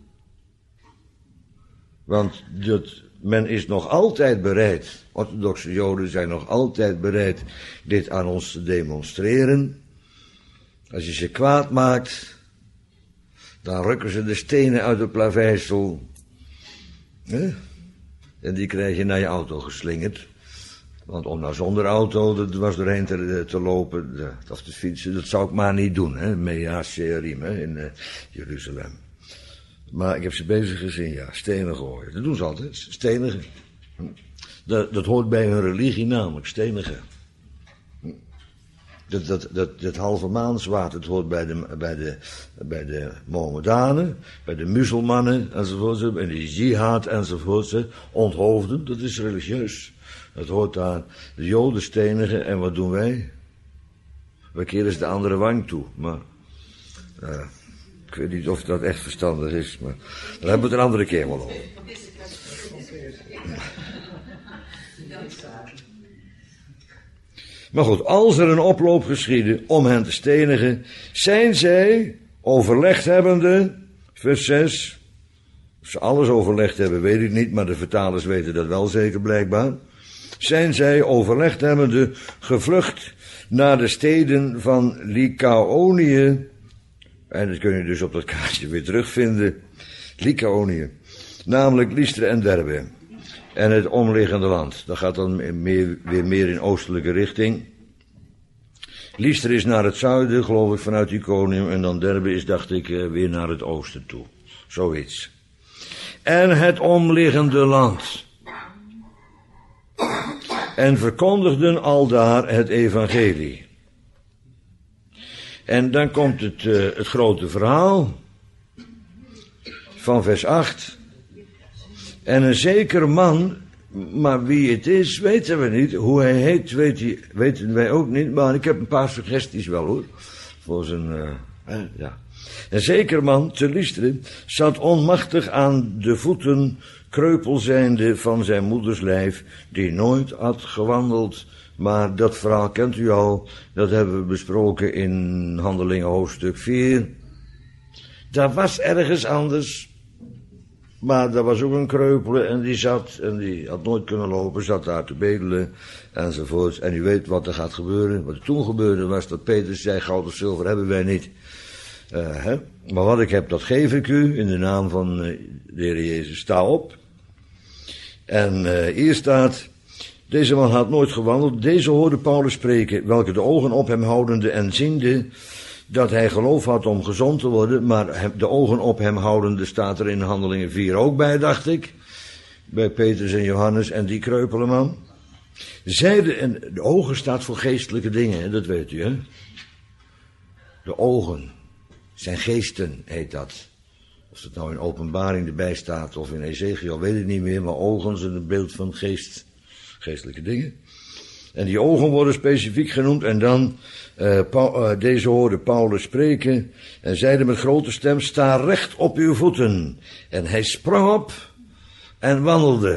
Want dat, men is nog altijd bereid, orthodoxe Joden zijn nog altijd bereid dit aan ons te demonstreren. Als je ze kwaad maakt, dan rukken ze de stenen uit het plaveisel. Hè? En die krijg je naar je auto geslingerd. Want om nou zonder auto er was doorheen te, te lopen, de, of te fietsen, dat zou ik maar niet doen, hè, Mea Shearim, hè, in uh, Jeruzalem. Maar ik heb ze bezig gezien, ja, stenen gooien. Dat doen ze altijd, stenigen. Dat, dat hoort bij hun religie namelijk, stenigen. Dat, dat, dat, dat halve maanswaard, dat hoort bij de, bij de, bij de Mohammedanen, bij de muzelmannen enzovoort, en de jihad enzovoort, onthoofden, dat is religieus. Dat hoort aan de Joden stenigen en wat doen wij? We keren ze de andere wang toe, maar uh, ik weet niet of dat echt verstandig is, maar daar hebben we het een andere keer wel over. Maar goed, als er een oploop geschiedde om hen te stenigen, zijn zij, overlegd hebbende, vers zes, of ze alles overlegd hebben, weet ik niet, maar de vertalers weten dat wel zeker blijkbaar, zijn zij, overlegd hebbende, gevlucht naar de steden van Lycaonië, en dat kun je dus op dat kaartje weer terugvinden, Lycaonië, namelijk Lystra en Derbe. En het omliggende land. Dat gaat dan meer, weer meer in oostelijke richting. Lystra is naar het zuiden, geloof ik, vanuit Iconium. En dan Derbe is, dacht ik, weer naar het oosten toe. Zoiets. En het omliggende land. En verkondigden aldaar het evangelie. En dan komt het, uh, het grote verhaal. Van vers acht. En een zeker man, maar wie het is, weten we niet. Hoe hij heet, weet hij, weten wij ook niet. Maar ik heb een paar suggesties wel, hoor. Voor zijn, uh, eh, ja. Een zeker man, te Lystra, zat onmachtig aan de voeten, kreupel zijnde van zijn moeders lijf, die nooit had gewandeld. Maar dat verhaal kent u al, dat hebben we besproken in Handelingen hoofdstuk vier. Dat was ergens anders. Maar daar was ook een kreupele en die zat, en die had nooit kunnen lopen, zat daar te bedelen, enzovoort. En u weet wat er gaat gebeuren. Wat er toen gebeurde was dat Petrus zei, goud of zilver hebben wij niet. Uh, hè? Maar wat ik heb, dat geef ik u, in de naam van uh, de Heer Jezus, sta op. En uh, hier staat, deze man had nooit gewandeld, deze hoorde Paulus spreken, welke de ogen op hem houdende en ziende, dat hij geloof had om gezond te worden, maar de ogen op hem houdende staat er in Handelingen vier ook bij, dacht ik. bij Petrus en Johannes en die kreupele man. Zeiden, en de ogen staat voor geestelijke dingen, dat weet u, hè? De ogen zijn geesten, heet dat. Of het nou in Openbaring erbij staat of in Ezekiel, weet ik niet meer, maar ogen zijn een beeld van geest, geestelijke dingen. En die ogen worden specifiek genoemd en dan, uh, Paul, uh, deze hoorde Paulus spreken en zeide met grote stem, sta recht op uw voeten. En hij sprang op en wandelde.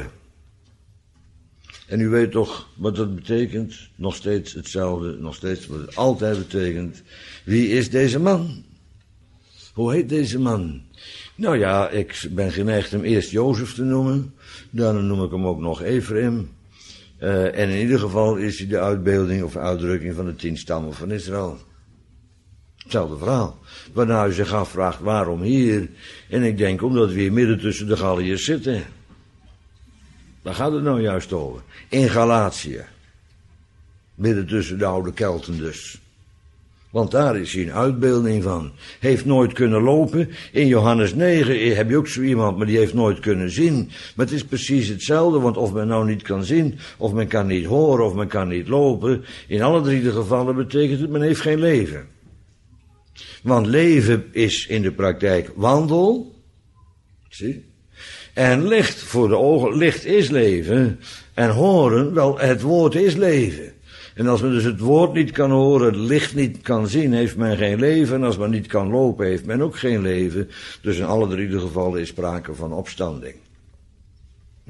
En u weet toch wat dat betekent? Nog steeds hetzelfde, nog steeds wat het altijd betekent. Wie is deze man? Hoe heet deze man? Nou ja, ik ben geneigd hem eerst Jozef te noemen. Daarna noem ik hem ook nog Ephraim. Uh, en in ieder geval is hij de uitbeelding of uitdrukking van de tien stammen van Israël. Hetzelfde verhaal. Waarna u zich afvraagt, waarom hier? En ik denk, omdat we hier midden tussen de Galliërs zitten. Daar gaat het nou juist over. In Galatië. Midden tussen de oude Kelten dus. Want daar is hij een uitbeelding van. Heeft nooit kunnen lopen. In Johannes negen heb je ook zo iemand, maar die heeft nooit kunnen zien. Maar het is precies hetzelfde, want of men nou niet kan zien, of men kan niet horen, of men kan niet lopen. In alle drie de gevallen betekent het, men heeft geen leven. Want leven is in de praktijk wandel. Zie? En licht voor de ogen, licht is leven. En horen, wel, het woord is leven. En als men dus het woord niet kan horen, het licht niet kan zien, heeft men geen leven. En als men niet kan lopen, heeft men ook geen leven. Dus in alle drie de gevallen is sprake van opstanding. Hm.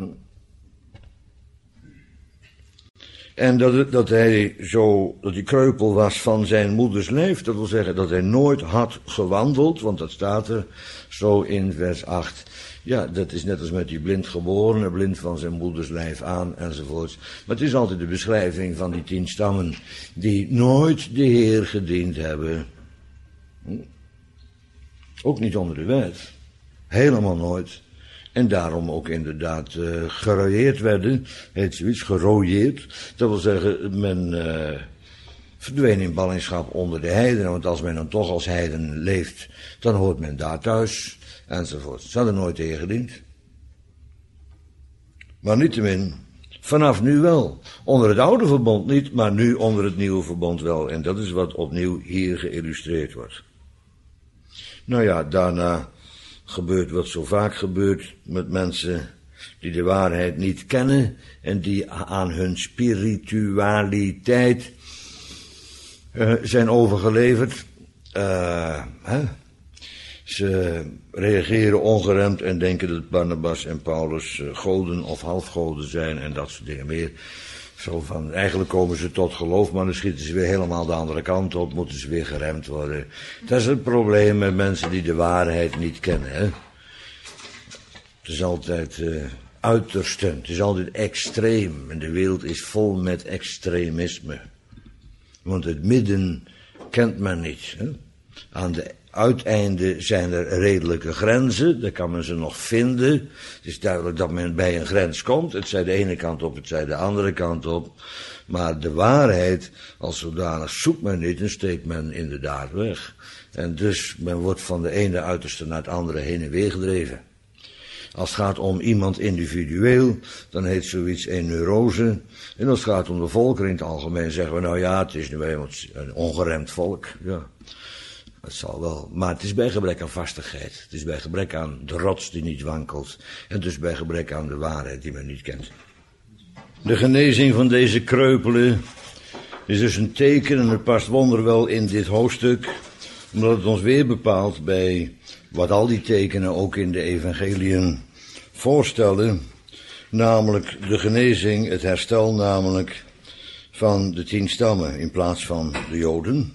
En dat, dat hij zo, dat hij kreupel was van zijn moeders lijf, dat wil zeggen dat hij nooit had gewandeld, want dat staat er zo in vers acht. Ja, dat is net als met die blind geborene, blind van zijn moeders lijf aan, enzovoorts. Maar het is altijd de beschrijving van die tien stammen, die nooit de Heer gediend hebben. Ook niet onder de wet. Helemaal nooit. En daarom ook inderdaad uh, gerooieerd werden, heet zoiets, gerooieerd. Dat wil zeggen, men uh, verdween in ballingschap onder de heidenen, want als men dan toch als heiden leeft, dan hoort men daar thuis. Enzovoort. Ze hadden nooit tegengediend. Maar niettemin, vanaf nu wel. Onder het oude verbond niet, maar nu onder het nieuwe verbond wel. En dat is wat opnieuw hier geïllustreerd wordt. Nou ja, daarna gebeurt wat zo vaak gebeurt met mensen die de waarheid niet kennen en die aan hun spiritualiteit uh, zijn overgeleverd. Uh, hè? Ze reageren ongeremd en denken dat Barnabas en Paulus goden of halfgoden zijn en dat soort dingen meer. Zo van, eigenlijk komen ze tot geloof, maar dan schieten ze weer helemaal de andere kant op, moeten ze weer geremd worden. Dat is het probleem met mensen die de waarheid niet kennen. Hè? Het is altijd uh, uiterste, het is altijd extreem en de wereld is vol met extremisme. Want het midden kent men niet. Hè? Aan de uiteinde zijn er redelijke grenzen, daar kan men ze nog vinden. Het is duidelijk dat men bij een grens komt, het zij de ene kant op, het zij de andere kant op. Maar de waarheid, als zodanig, zoekt men niet en steekt men inderdaad weg. En dus, men wordt van de ene uiterste naar het andere heen en weer gedreven. Als het gaat om iemand individueel, dan heet zoiets een neurose. En als het gaat om de volkeren in het algemeen, zeggen we, nou ja, het is nu eenmaal een ongeremd volk, ja. Het zal wel, maar het is bij gebrek aan vastigheid. Het is bij gebrek aan de rots die niet wankelt. En dus bij gebrek aan de waarheid die men niet kent. De genezing van deze kreupelen is dus een teken, en het past wonderwel in dit hoofdstuk, omdat het ons weer bepaalt bij wat al die tekenen ook in de evangeliën voorstellen, namelijk de genezing, het herstel namelijk van de tien stammen in plaats van de Joden.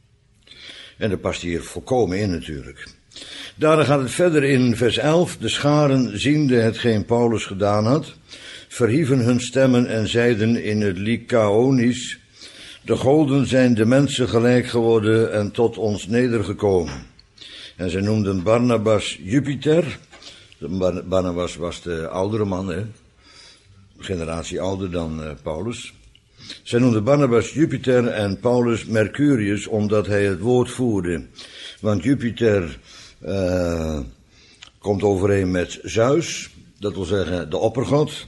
En dat past hier volkomen in natuurlijk. Daarna gaat het verder in vers elf. De scharen, ziende hetgeen Paulus gedaan had, verhieven hun stemmen en zeiden in het Lycaonisch, de goden zijn de mensen gelijk geworden en tot ons nedergekomen. En zij noemden Barnabas Jupiter. Barnabas was de oudere man, hè? Generatie ouder dan uh, Paulus. Zij noemden Barnabas Jupiter en Paulus Mercurius, omdat hij het woord voerde. Want Jupiter uh, komt overeen met Zeus, dat wil zeggen de oppergod.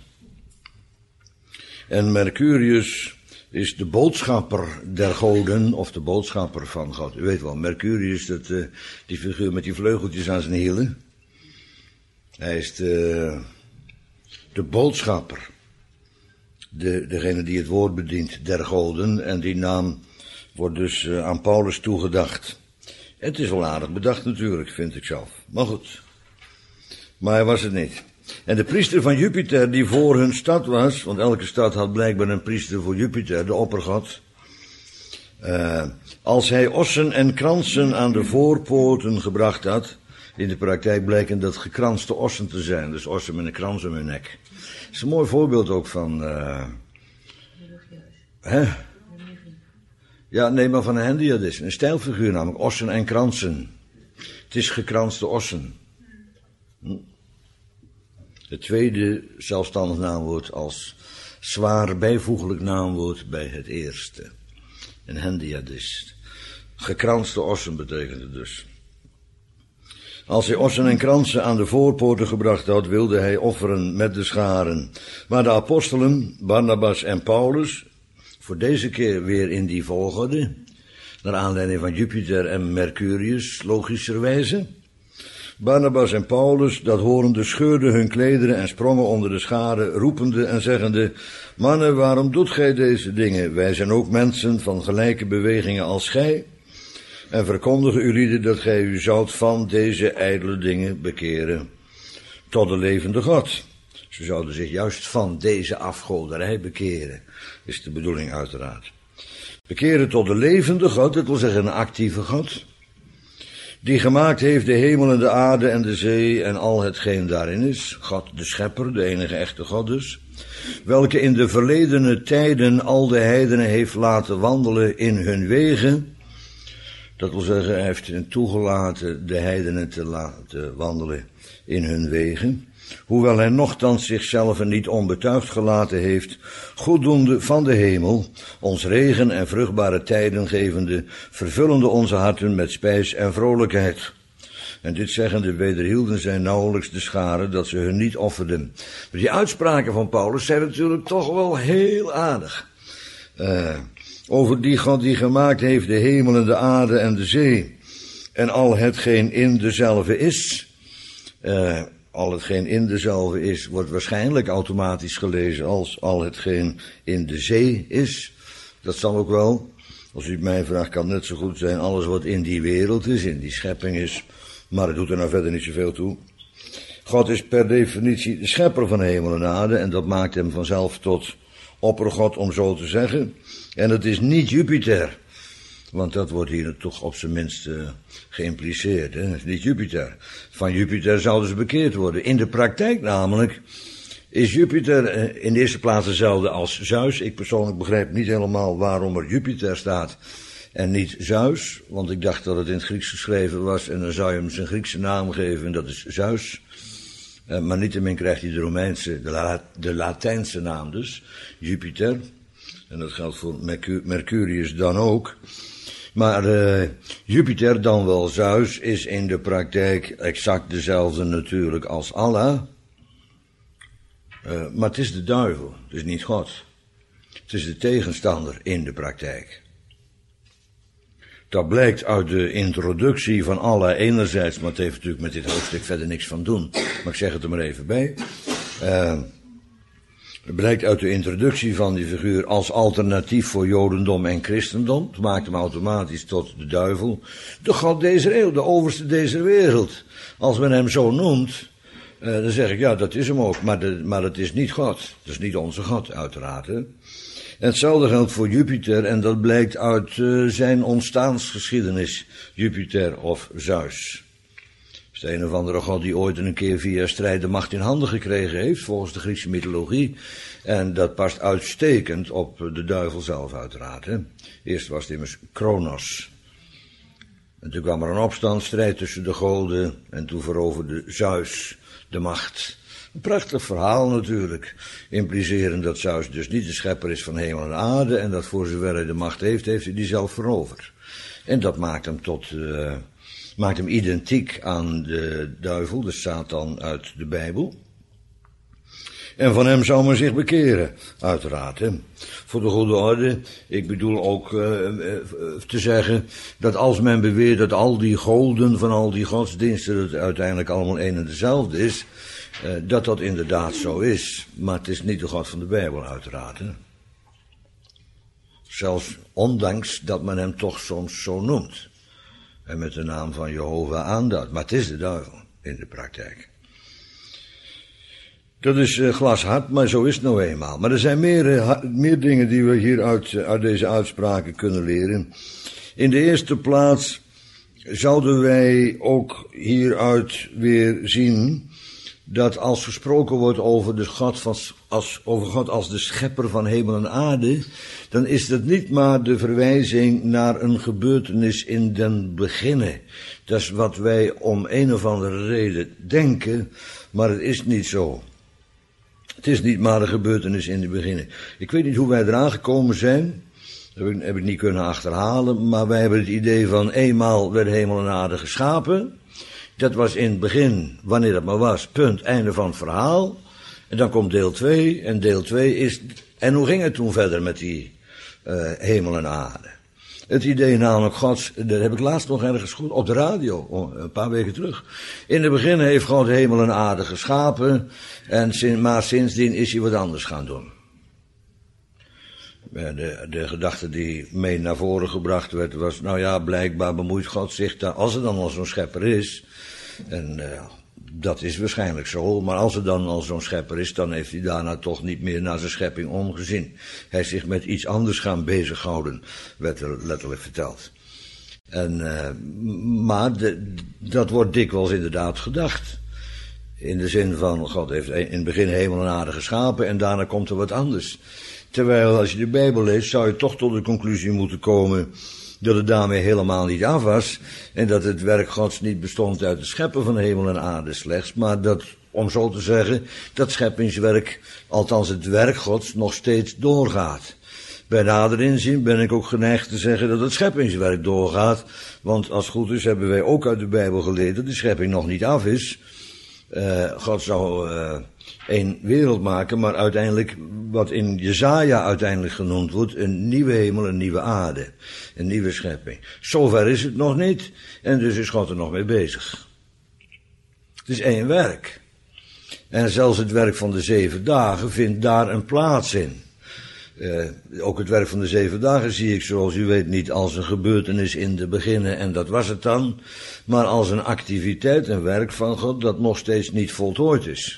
En Mercurius is de boodschapper der goden, of de boodschapper van God. U weet wel, Mercurius, dat, uh, die figuur met die vleugeltjes aan zijn hielen. Hij is de, de boodschapper. De, degene die het woord bedient der goden. En die naam wordt dus uh, aan Paulus toegedacht. Het is wel aardig bedacht natuurlijk, vind ik zelf. Maar goed. Maar hij was het niet. En de priester van Jupiter die voor hun stad was, want elke stad had blijkbaar een priester voor Jupiter, de oppergod. Uh, als hij ossen en kransen aan de voorpoorten gebracht had, in de praktijk blijken dat gekranste ossen te zijn, dus ossen met een krans om hun nek. Dat is een mooi voorbeeld ook van... Uh, hè? Ja, nee, maar van een hendiadis, een stijlfiguur namelijk, ossen en kransen. Het is gekranste ossen. Hm. Het tweede zelfstandig naamwoord als zwaar bijvoeglijk naamwoord bij het eerste. Een hendiadis. Gekranste ossen betekent het dus. Als hij ossen en kransen aan de voorpoorten gebracht had, wilde hij offeren met de scharen. Maar de apostelen, Barnabas en Paulus, voor deze keer weer in die volgorde, naar aanleiding van Jupiter en Mercurius, logischerwijze. Barnabas en Paulus, dat horende, scheurden hun klederen en sprongen onder de scharen, roepende en zeggende: mannen, waarom doet gij deze dingen? Wij zijn ook mensen van gelijke bewegingen als gij. En verkondigen ulieden dat gij u zoudt van deze ijdele dingen bekeren tot de levende God. Ze zouden zich juist van deze afgoderij bekeren, is de bedoeling uiteraard. Bekeren tot de levende God, dat wil zeggen een actieve God, die gemaakt heeft de hemel en de aarde en de zee en al hetgeen daarin is. God de schepper, de enige echte God dus. Welke in de verledene tijden al de heidenen heeft laten wandelen in hun wegen. Dat wil zeggen, hij heeft hen toegelaten de heidenen te laten wandelen in hun wegen. Hoewel hij nochtans zichzelf niet onbetuigd gelaten heeft, goeddoende van de hemel, ons regen en vruchtbare tijden gevende, vervullende onze harten met spijs en vrolijkheid. En dit zeggende wederhielden zij nauwelijks de scharen dat ze hun niet offerden. Maar die uitspraken van Paulus zijn natuurlijk toch wel heel aardig. Uh, over die God die gemaakt heeft de hemel en de aarde en de zee en al hetgeen in dezelfde is. Uh, Al hetgeen in dezelfde is, wordt waarschijnlijk automatisch gelezen als al hetgeen in de zee is. Dat zal ook wel, als u het mij vraagt, kan net zo goed zijn alles wat in die wereld is, in die schepping is. Maar het doet er nou verder niet zoveel toe. God is per definitie de schepper van hemel en aarde en dat maakt hem vanzelf tot oppergod, om zo te zeggen. En het is niet Jupiter. Want dat wordt hier toch op zijn minst uh, geïmpliceerd. Hè? Het is niet Jupiter. Van Jupiter zouden ze bekeerd worden. In de praktijk namelijk is Jupiter uh, in de eerste plaats dezelfde als Zeus. Ik persoonlijk begrijp niet helemaal waarom er Jupiter staat en niet Zeus. Want ik dacht dat het in het Grieks geschreven was en dan zou je hem zijn Griekse naam geven en dat is Zeus. Uh, maar niettemin krijgt hij de Romeinse, de, La, de Latijnse naam dus, Jupiter. En dat geldt voor Mercurius dan ook. Maar uh, Jupiter, dan wel Zeus, is in de praktijk exact dezelfde natuurlijk als Allah. Uh, maar het is de duivel, het is niet God. Het is de tegenstander in de praktijk. Dat blijkt uit de introductie van Allah enerzijds, maar het heeft natuurlijk met dit hoofdstuk verder niks van doen. Maar ik zeg het er maar even bij. Uh, Het blijkt uit de introductie van die figuur als alternatief voor Jodendom en Christendom. Het maakt hem automatisch tot de duivel. De God deze eeuw, de overste deze wereld. Als men hem zo noemt, uh, dan zeg ik, ja, dat is hem ook. Maar, de, maar het is niet God. Dat is niet onze God, uiteraard. Hè? En hetzelfde geldt voor Jupiter, en dat blijkt uit uh, zijn ontstaansgeschiedenis. Jupiter of Zeus. Het is de een of andere god die ooit een keer via strijd de macht in handen gekregen heeft, volgens de Griekse mythologie. En dat past uitstekend op de duivel zelf uiteraard. Hè. Eerst was het immers Kronos. En toen kwam er een opstandsstrijd tussen de goden en toen veroverde Zeus de macht. Een prachtig verhaal natuurlijk, implicerend dat Zeus dus niet de schepper is van hemel en aarde en dat voor zover hij de macht heeft, heeft hij die zelf veroverd. En dat maakt hem tot... Uh, maakt hem identiek aan de duivel, de Satan uit de Bijbel. En van hem zou men zich bekeren, uiteraard. Hè. Voor de goede orde, ik bedoel ook uh, uh, te zeggen dat als men beweert dat al die goden van al die godsdiensten het uiteindelijk allemaal één en dezelfde is, uh, dat dat inderdaad zo is. Maar het is niet de God van de Bijbel, uiteraard. Hè. Zelfs ondanks dat men hem toch soms zo noemt. En met de naam van Jehovah aanduidt. Maar het is de duivel in de praktijk. Dat is uh, glashard, maar zo is het nou eenmaal. Maar er zijn meer, uh, meer dingen die we hier uit, uh, uit deze uitspraken kunnen leren. In de eerste plaats zouden wij ook hieruit weer zien dat als gesproken wordt over, de God van, als, over God als de schepper van hemel en aarde, dan is dat niet maar de verwijzing naar een gebeurtenis in den beginne. Dat is wat wij om een of andere reden denken, maar het is niet zo. Het is niet maar een gebeurtenis in de beginne. Ik weet niet hoe wij eraan gekomen zijn, dat heb ik, heb ik niet kunnen achterhalen, maar wij hebben het idee van eenmaal werd hemel en aarde geschapen. Dat was in het begin, wanneer dat maar was, punt, einde van het verhaal. En dan komt deel twee, en deel twee is, en hoe ging het toen verder met die uh, hemel en aarde? Het idee namelijk Gods, dat heb ik laatst nog ergens goed op de radio, een paar weken terug. In het begin heeft God hemel en aarde geschapen, en, maar sindsdien is hij wat anders gaan doen. De, de gedachte die mee naar voren gebracht werd was, nou ja, blijkbaar bemoeit God zich daar, als er dan al zo'n schepper is, en uh, dat is waarschijnlijk zo, maar als er dan al zo'n schepper is, dan heeft hij daarna toch niet meer naar zijn schepping omgezien. Hij is zich met iets anders gaan bezighouden, werd er letterlijk verteld. En, uh, maar de, dat wordt dikwijls inderdaad gedacht. In de zin van, God heeft in het begin hemel en aarde geschapen en daarna komt er wat anders. Terwijl als je de Bijbel leest, zou je toch tot de conclusie moeten komen dat het daarmee helemaal niet af was. En dat het werk Gods niet bestond uit het scheppen van hemel en aarde slechts. Maar dat, om zo te zeggen, dat scheppingswerk, althans het werk Gods, nog steeds doorgaat. Bij nader inzien ben ik ook geneigd te zeggen dat het scheppingswerk doorgaat. Want als het goed is hebben wij ook uit de Bijbel geleerd dat de schepping nog niet af is. Uh, God zou uh, één wereld maken, maar uiteindelijk, wat in Jesaja uiteindelijk genoemd wordt, een nieuwe hemel, een nieuwe aarde, een nieuwe schepping. Zover is het nog niet, en dus is God er nog mee bezig. Het is één werk. En zelfs het werk van de zeven dagen vindt daar een plaats in. Uh, ook het werk van de zeven dagen zie ik, zoals u weet, niet als een gebeurtenis in de beginnen en dat was het dan, maar als een activiteit, een werk van God dat nog steeds niet voltooid is.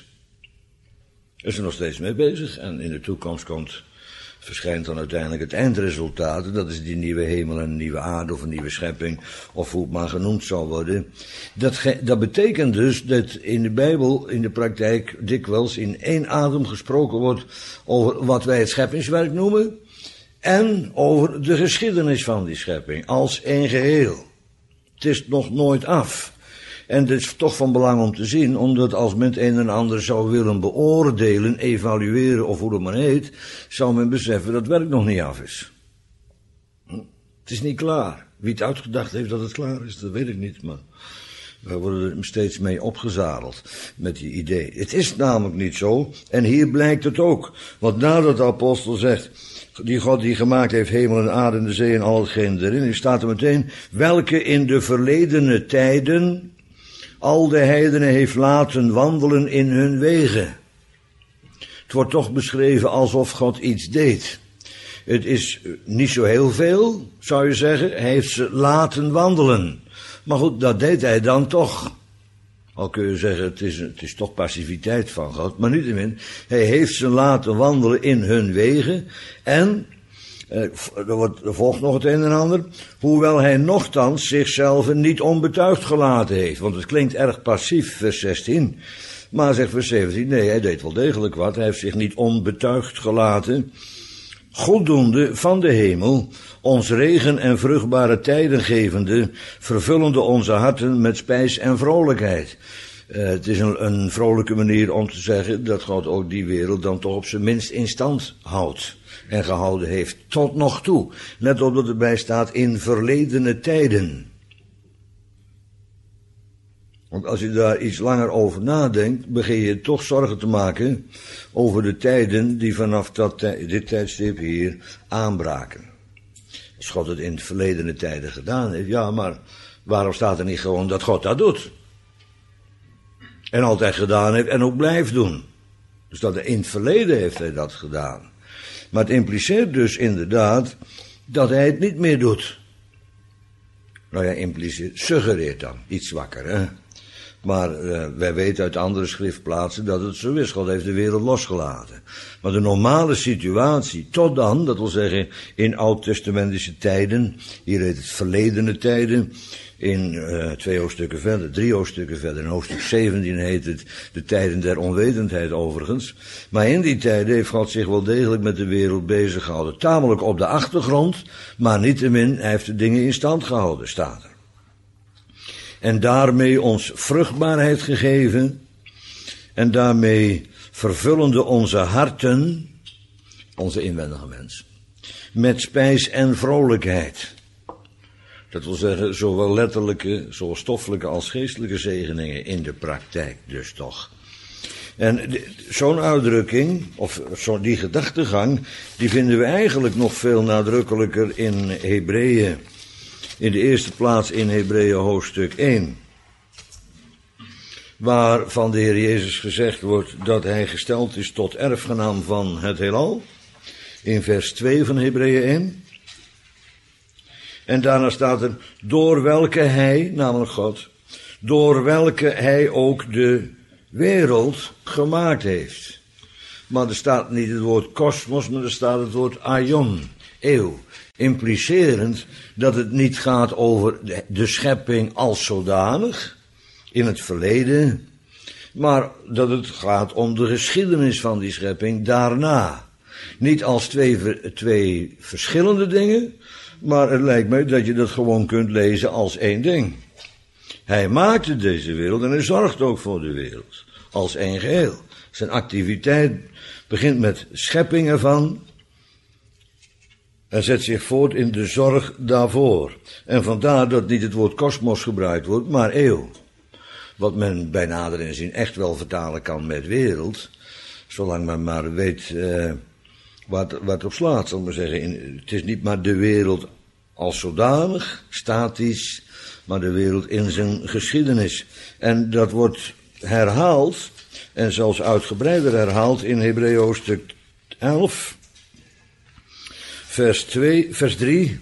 Is er nog steeds mee bezig en in de toekomst komt, verschijnt dan uiteindelijk het eindresultaat, dat is die nieuwe hemel en een nieuwe aarde of een nieuwe schepping, of hoe het maar genoemd zal worden. Dat, dat betekent dus dat in de Bijbel, in de praktijk, dikwijls in één adem gesproken wordt over wat wij het scheppingswerk noemen, en over de geschiedenis van die schepping, als één geheel. Het is nog nooit af. En het is toch van belang om te zien, omdat als men het een en ander zou willen beoordelen, evalueren of hoe dat maar heet, zou men beseffen dat het werk nog niet af is. Het is niet klaar. Wie het uitgedacht heeft dat het klaar is, dat weet ik niet, maar we worden er steeds mee opgezadeld met die idee. Het is namelijk niet zo, en hier blijkt het ook. Want nadat de apostel zegt, die God die gemaakt heeft hemel en aarde en de zee en al hetgeen erin is, staat er meteen, welke in de verledene tijden al de heidenen heeft laten wandelen in hun wegen. Het wordt toch beschreven alsof God iets deed. Het is niet zo heel veel, zou je zeggen. Hij heeft ze laten wandelen. Maar goed, dat deed hij dan toch. Al kun je zeggen, het is, het is toch passiviteit van God. Maar niettemin, hij heeft ze laten wandelen in hun wegen. En, eh, er, wordt, er volgt nog het een en ander. Hoewel hij nochtans zichzelf niet onbetuigd gelaten heeft. Want het klinkt erg passief, vers zestien. Maar zegt vers zeventien, nee, hij deed wel degelijk wat. Hij heeft zich niet onbetuigd gelaten. Goeddoende van de hemel, ons regen en vruchtbare tijden gevende, vervullende onze harten met spijs en vrolijkheid. Uh, het is een, een vrolijke manier om te zeggen dat God ook die wereld dan toch op zijn minst in stand houdt en gehouden heeft tot nog toe. Net op dat erbij staat in verledene tijden. Want als je daar iets langer over nadenkt, begin je toch zorgen te maken over de tijden die vanaf dat, dit tijdstip hier aanbraken. Als God het in de verledene tijden gedaan heeft, ja, maar waarom staat er niet gewoon dat God dat doet? En altijd gedaan heeft en ook blijft doen. Dus dat in het verleden heeft hij dat gedaan. Maar het impliceert dus inderdaad dat hij het niet meer doet. Nou ja, impliceert, suggereert dan, iets zwakker, hè. Maar uh, wij weten uit andere schriftplaatsen dat het zo is. God heeft de wereld losgelaten. Maar de normale situatie, tot dan, dat wil zeggen in oud-testamentische tijden, hier heet het verledene tijden, in uh, twee hoofdstukken verder, drie hoofdstukken verder, in hoofdstuk zeventien heet het de tijden der onwetendheid overigens. Maar in die tijden heeft God zich wel degelijk met de wereld bezig gehouden. Tamelijk op de achtergrond, maar niettemin, hij heeft de dingen in stand gehouden, staat er. En daarmee ons vruchtbaarheid gegeven. En daarmee vervullende onze harten, onze inwendige mens, met spijs en vrolijkheid. Dat wil zeggen, zowel letterlijke, zowel stoffelijke als geestelijke zegeningen in de praktijk dus toch. En zo'n uitdrukking, of zo, die gedachtegang, die vinden we eigenlijk nog veel nadrukkelijker in Hebreeën. In de eerste plaats in Hebreeën hoofdstuk één. Waar van de Heer Jezus gezegd wordt dat hij gesteld is tot erfgenaam van het heelal. In vers twee van Hebreeën één. En daarna staat er, door welke hij, namelijk God, door welke hij ook de wereld gemaakt heeft. Maar er staat niet het woord kosmos, maar er staat het woord aion, eeuw. Implicerend dat het niet gaat over de, de schepping als zodanig, in het verleden, maar dat het gaat om de geschiedenis van die schepping daarna. Niet als twee, twee verschillende dingen, maar het lijkt mij dat je dat gewoon kunt lezen als één ding. Hij maakte deze wereld en hij zorgt ook voor de wereld, als één geheel. Zijn activiteit begint met schepping ervan, en zet zich voort in de zorg daarvoor. En vandaar dat niet het woord kosmos gebruikt wordt, maar eeuw. Wat men bij nader inzien echt wel vertalen kan met wereld. Zolang men maar weet uh, wat, wat op slaat, zal ik maar zeggen. In, het is niet maar de wereld als zodanig, statisch, maar de wereld in zijn geschiedenis. En dat wordt herhaald, en zelfs uitgebreider herhaald in Hebreeën hoofdstuk elf. Vers twee, vers drie.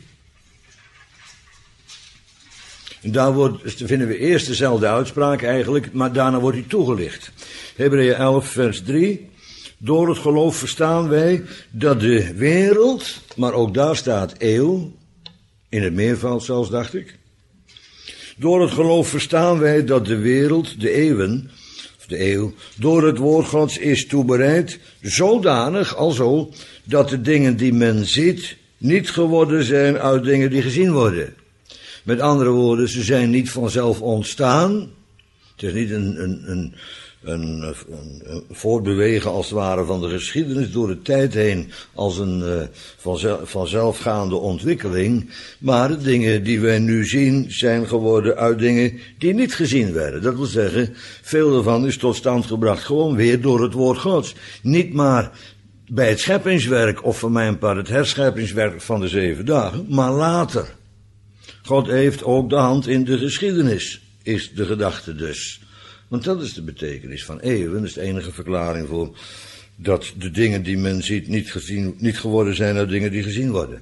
Daar wordt, vinden we eerst dezelfde uitspraak eigenlijk, maar daarna wordt hij toegelicht. Hebreeën elf, vers drie. Door het geloof verstaan wij dat de wereld, maar ook daar staat eeuw, in het meervoud zelfs, dacht ik. Door het geloof verstaan wij dat de wereld, de eeuwen, of de eeuw, door het woord Gods is toebereid, zodanig, alzo, dat de dingen die men ziet niet geworden zijn uit dingen die gezien worden. Met andere woorden, ze zijn niet vanzelf ontstaan. Het is niet een, een, een, een, een, een voortbewegen als het ware van de geschiedenis door de tijd heen als een uh, vanzelf, vanzelfgaande ontwikkeling. Maar de dingen die wij nu zien zijn geworden uit dingen die niet gezien werden. Dat wil zeggen, veel daarvan is tot stand gebracht gewoon weer door het woord Gods. Niet maar bij het scheppingswerk, of voor mijn part het herscheppingswerk van de zeven dagen, maar later. God heeft ook de hand in de geschiedenis, is de gedachte dus. Want dat is de betekenis van eeuwen, dat is de enige verklaring voor dat de dingen die men ziet niet, gezien, niet geworden zijn uit dingen die gezien worden.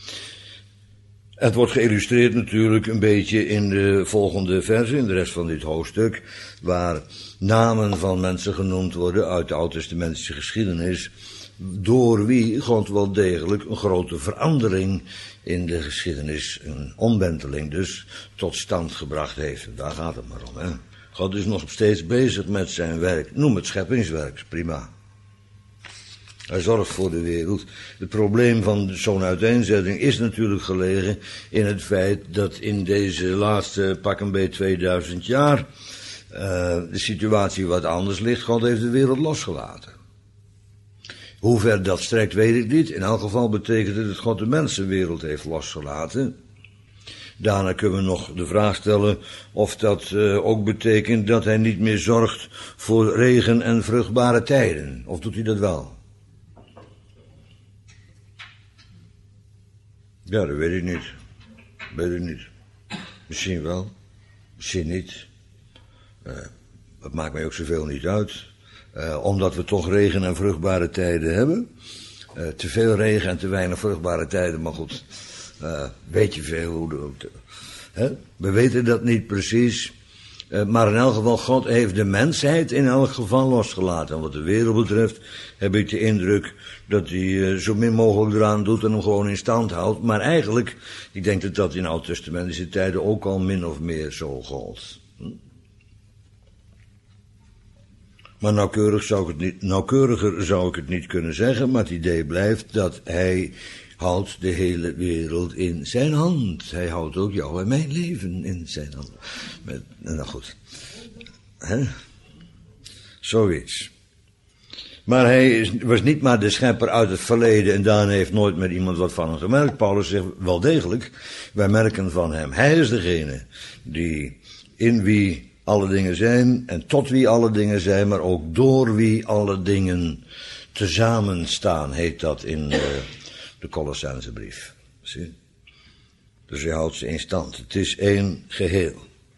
Het wordt geïllustreerd natuurlijk een beetje in de volgende verse, in de rest van dit hoofdstuk, waar namen van mensen genoemd worden uit de oud-testamentische geschiedenis, door wie God wel degelijk een grote verandering in de geschiedenis, een omwenteling dus, tot stand gebracht heeft. Daar gaat het maar om, hè. God is nog steeds bezig met zijn werk. Noem het scheppingswerk, prima. Hij zorgt voor de wereld. Het probleem van zo'n uiteenzetting is natuurlijk gelegen in het feit dat in deze laatste pak een beetje tweeduizend jaar uh, de situatie wat anders ligt. God heeft de wereld losgelaten. Hoe ver dat strekt weet ik niet. In elk geval betekent het dat God de mensenwereld heeft losgelaten. Daarna kunnen we nog de vraag stellen of dat uh, ook betekent dat hij niet meer zorgt voor regen en vruchtbare tijden. Of doet hij dat wel? Ja, dat weet ik niet. Weet ik niet. Misschien wel. Misschien niet. Uh, dat maakt mij ook zoveel niet uit. Uh, omdat we toch regen en vruchtbare tijden hebben. Uh, te veel regen en te weinig vruchtbare tijden, maar goed. Uh, weet je veel hoe... De, hè? We weten dat niet precies. Uh, maar in elk geval, God heeft de mensheid in elk geval losgelaten. En wat de wereld betreft heb ik de indruk dat hij uh, zo min mogelijk eraan doet en hem gewoon in stand houdt. Maar eigenlijk, ik denk dat dat in oud-testamentische tijden ook al min of meer zo gold. Hm? Maar nauwkeurig zou ik het niet, nauwkeuriger zou ik het niet kunnen zeggen, maar het idee blijft dat hij houdt de hele wereld in zijn hand. Hij houdt ook jou en mijn leven in zijn hand. Met, nou goed. Hè? Zoiets. Maar hij is, was niet maar de schepper uit het verleden en daarna heeft nooit meer iemand wat van hem gemerkt. Paulus zegt wel degelijk, wij merken van hem. Hij is degene die in wie alle dingen zijn en tot wie alle dingen zijn, maar ook door wie alle dingen tezamen staan, heet dat in uh, de Colossensebrief. Zie? Dus hij houdt ze in stand. Het is één geheel.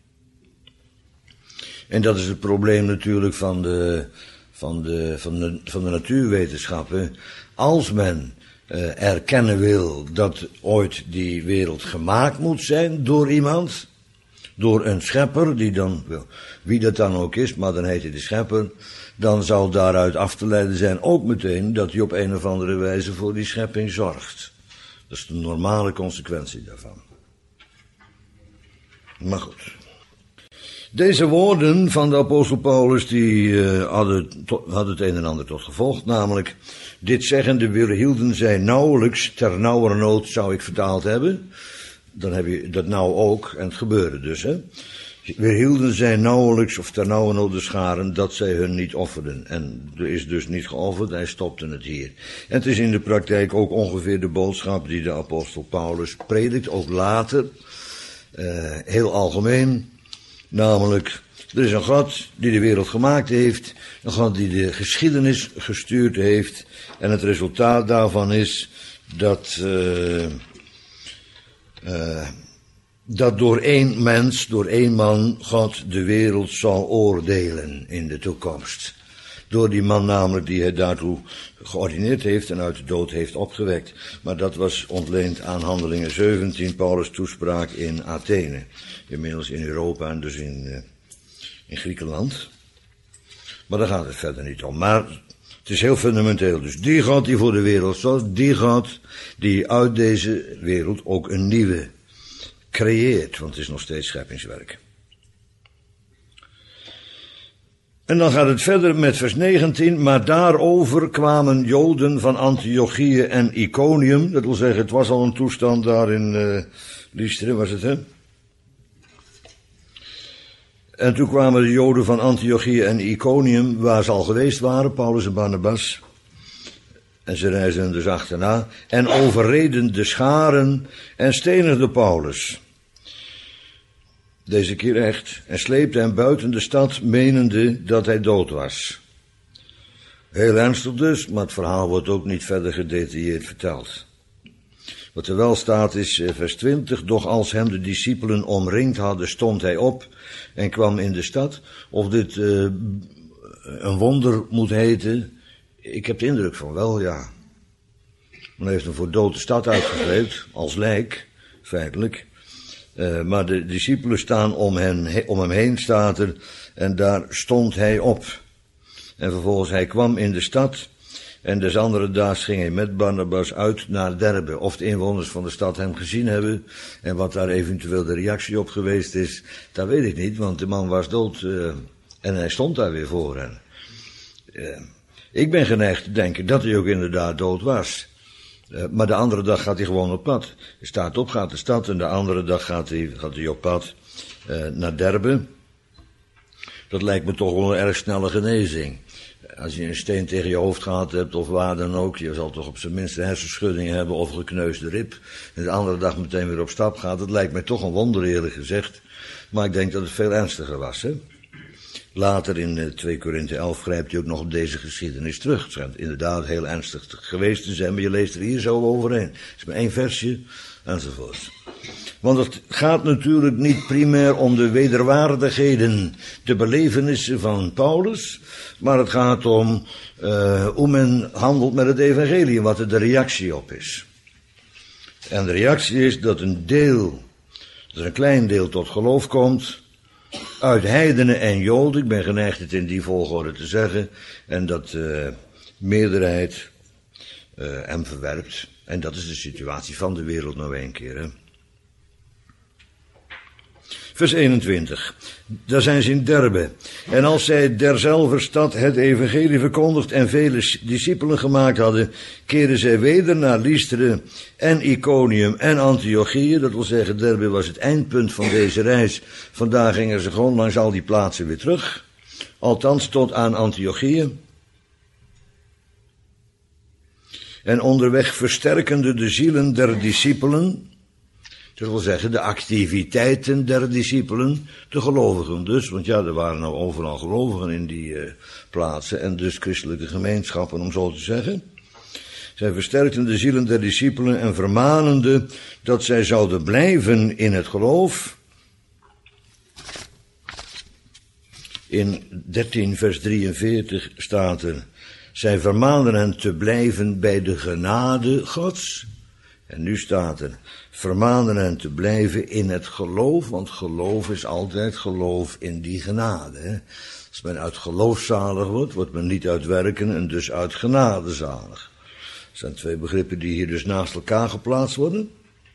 En dat is het probleem natuurlijk van de, van de, van de, van de natuurwetenschappen. Als men uh, erkennen wil dat ooit die wereld gemaakt moet zijn door iemand, door een schepper, die dan, wie dat dan ook is, maar dan heet hij de schepper, dan zal daaruit af te leiden zijn ook meteen dat hij op een of andere wijze voor die schepping zorgt. Dat is de normale consequentie daarvan. Maar goed. Deze woorden van de apostel Paulus, die uh, hadden, to, hadden het een en ander tot gevolg, namelijk, dit zeggende weerhielden zij nauwelijks, ter nauwernood zou ik vertaald hebben. Dan heb je dat nou ook, en het gebeurde dus, hè. Weerhielden zij nauwelijks of ter nauwernood de scharen dat zij hun niet offerden. En er is dus niet geofferd, hij stopte het hier. En het is in de praktijk ook ongeveer de boodschap die de apostel Paulus predikt, ook later, uh, heel algemeen. Namelijk, er is een God die de wereld gemaakt heeft, een God die de geschiedenis gestuurd heeft, en het resultaat daarvan is dat... Uh, Uh, dat door één mens, door één man, God de wereld zal oordelen in de toekomst. Door die man namelijk die hij daartoe geordineerd heeft en uit de dood heeft opgewekt. Maar dat was ontleend aan Handelingen zeventien, Paulus' toespraak in Athene. Inmiddels in Europa en dus in, uh, in Griekenland. Maar daar gaat het verder niet om. Maar het is heel fundamenteel. Dus die God die voor de wereld zorgt, die God die uit deze wereld ook een nieuwe creëert. Want het is nog steeds scheppingswerk. En dan gaat het verder met vers negentien. Maar daarover kwamen Joden van Antiochië en Iconium. Dat wil zeggen, het was al een toestand daar in uh, Lystra, was het hè? En toen kwamen de Joden van Antiochië en Iconium, waar ze al geweest waren, Paulus en Barnabas. En ze reisden dus achterna en overreden de scharen en stenigden Paulus. Deze keer echt. En sleepten hem buiten de stad, menende dat hij dood was. Heel ernstig dus, maar het verhaal wordt ook niet verder gedetailleerd verteld. Wat er wel staat is vers twintig, doch als hem de discipelen omringd hadden, stond hij op en kwam in de stad. Of dit uh, een wonder moet heten, ik heb de indruk van wel, ja. Men heeft hem voor dood de stad uitgesleept, als lijk, feitelijk. Uh, maar de discipelen staan om, hen, om hem heen, staat er, en daar stond hij op. En vervolgens hij kwam in de stad. En des andere daags ging hij met Barnabas uit naar Derbe. Of de inwoners van de stad hem gezien hebben. En wat daar eventueel de reactie op geweest is, dat weet ik niet. Want de man was dood uh, en hij stond daar weer voor hen. Uh, ik ben geneigd te denken dat hij ook inderdaad dood was. Uh, maar de andere dag gaat hij gewoon op pad. Hij staat op, gaat de stad en de andere dag gaat hij, gaat hij op pad uh, naar Derbe. Dat lijkt me toch wel een erg snelle genezing. Als je een steen tegen je hoofd gehad hebt of waar dan ook, je zal toch op zijn minst een hersenschudding hebben of een gekneusde rib. En de andere dag meteen weer op stap gaat. Dat lijkt mij toch een wonder, eerlijk gezegd. Maar ik denk dat het veel ernstiger was, hè. Later in twee Korinthe elf grijpt hij ook nog op deze geschiedenis terug. Het schijnt inderdaad heel ernstig geweest te zijn, maar je leest er hier zo overheen. Het is maar één versje, enzovoort. Want het gaat natuurlijk niet primair om de wederwaardigheden, de belevenissen van Paulus, maar het gaat om uh, hoe men handelt met het evangelie, wat er de reactie op is. En de reactie is dat een deel, dat er een klein deel tot geloof komt, uit heidenen en joden, ik ben geneigd het in die volgorde te zeggen, en dat de uh, meerderheid uh, hem verwerpt. En dat is de situatie van de wereld nou een keer, hè. Vers eenentwintig. Daar zijn ze in Derbe. En als zij derzelver stad het evangelie verkondigd en vele discipelen gemaakt hadden, keerden zij weder naar Lystra en Iconium en Antiochië. Dat wil zeggen, Derbe was het eindpunt van deze reis. Vandaar gingen ze gewoon langs al die plaatsen weer terug. Althans tot aan Antiochië. En onderweg versterkende de zielen der discipelen. Dat wil zeggen, de activiteiten der discipelen, de gelovigen dus, want ja, er waren nou overal gelovigen in die uh, plaatsen en dus christelijke gemeenschappen, om zo te zeggen. Zij versterkten de zielen der discipelen en vermanende dat zij zouden blijven in het geloof. In dertien vers drieënveertig staat er, zij vermaanden hen te blijven bij de genade Gods. En nu staat er, vermanen hen te blijven in het geloof, want geloof is altijd geloof in die genade. Hè? Als men uit geloof zalig wordt, wordt men niet uit werken en dus uit genade zalig. Dat zijn twee begrippen die hier dus naast elkaar geplaatst worden.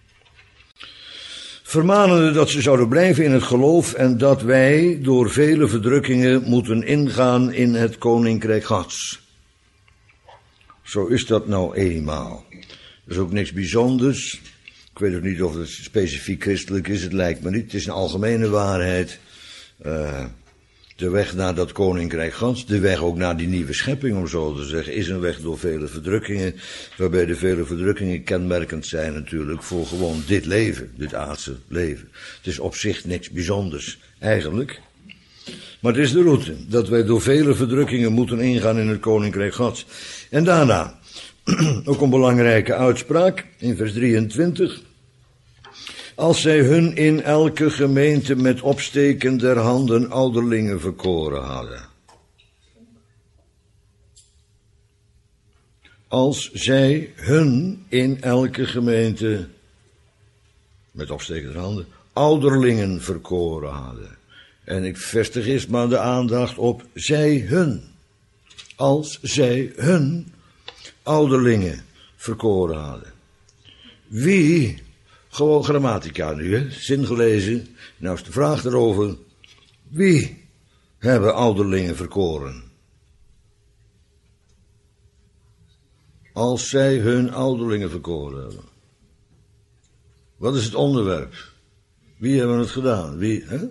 Vermanende dat ze zouden blijven in het geloof en dat wij door vele verdrukkingen moeten ingaan in het koninkrijk Gods. Zo is dat nou eenmaal. Dat is ook niks bijzonders. Ik weet ook niet of het specifiek christelijk is, het lijkt me niet. Het is een algemene waarheid. Uh, de weg naar dat koninkrijk Gods, de weg ook naar die nieuwe schepping, om zo te zeggen, is een weg door vele verdrukkingen, waarbij de vele verdrukkingen kenmerkend zijn natuurlijk voor gewoon dit leven, dit aardse leven. Het is op zich niks bijzonders, eigenlijk. Maar het is de route, dat wij door vele verdrukkingen moeten ingaan in het koninkrijk Gods. En daarna, ook een belangrijke uitspraak, in vers drieëntwintig. Als zij hun in elke gemeente met opsteken der handen ouderlingen verkoren hadden. Als zij hun in elke gemeente met opsteken der handen ouderlingen verkoren hadden. En ik vestig eerst maar de aandacht op zij hun. Als zij hun ouderlingen verkoren hadden. Wie, gewoon grammatica nu, hè, zin gelezen, nou is de vraag erover, wie hebben ouderlingen verkoren? Als zij hun ouderlingen verkoren hebben. Wat is het onderwerp? Wie hebben het gedaan? Wie, hè?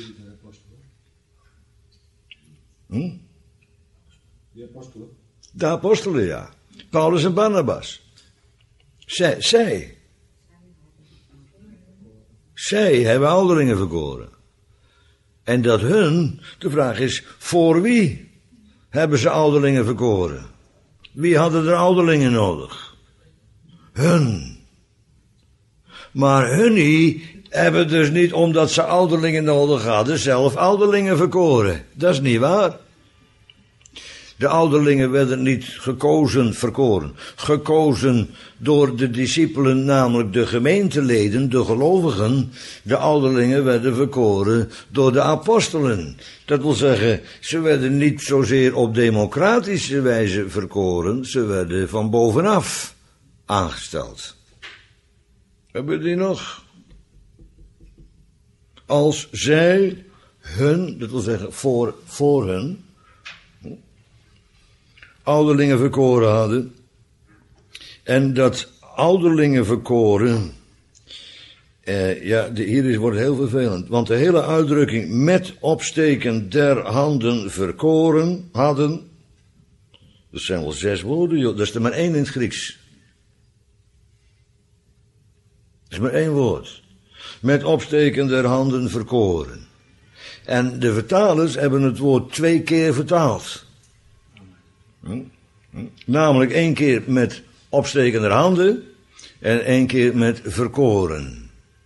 Hm? De apostelen. De apostelen, ja. Paulus en Barnabas. Zij, zij. Zij hebben ouderlingen verkoren. En dat hun, de vraag is, voor wie hebben ze ouderlingen verkoren? Wie hadden er ouderlingen nodig? Hun. Maar hun hebben dus niet, omdat ze ouderlingen nodig hadden, zelf ouderlingen verkoren. Dat is niet waar. De ouderlingen werden niet gekozen, verkoren, gekozen door de discipelen, namelijk de gemeenteleden, de gelovigen. De ouderlingen werden verkoren door de apostelen. Dat wil zeggen, ze werden niet zozeer op democratische wijze verkoren, ze werden van bovenaf aangesteld. Hebben we die nog? Als zij hun, dat wil zeggen voor, voor hun, ouderlingen verkoren hadden. En dat ouderlingen verkoren Uh, ja, de, hier is, wordt het heel vervelend. Want de hele uitdrukking met opsteken der handen verkoren hadden. Dat zijn wel zes woorden, joh. Dat is er maar één in het Grieks. Dat is maar één woord. Met opsteken der handen verkoren. En de vertalers hebben het woord twee keer vertaald. Hm? Hm? Namelijk één keer met opsteken der handen en één keer met verkoren.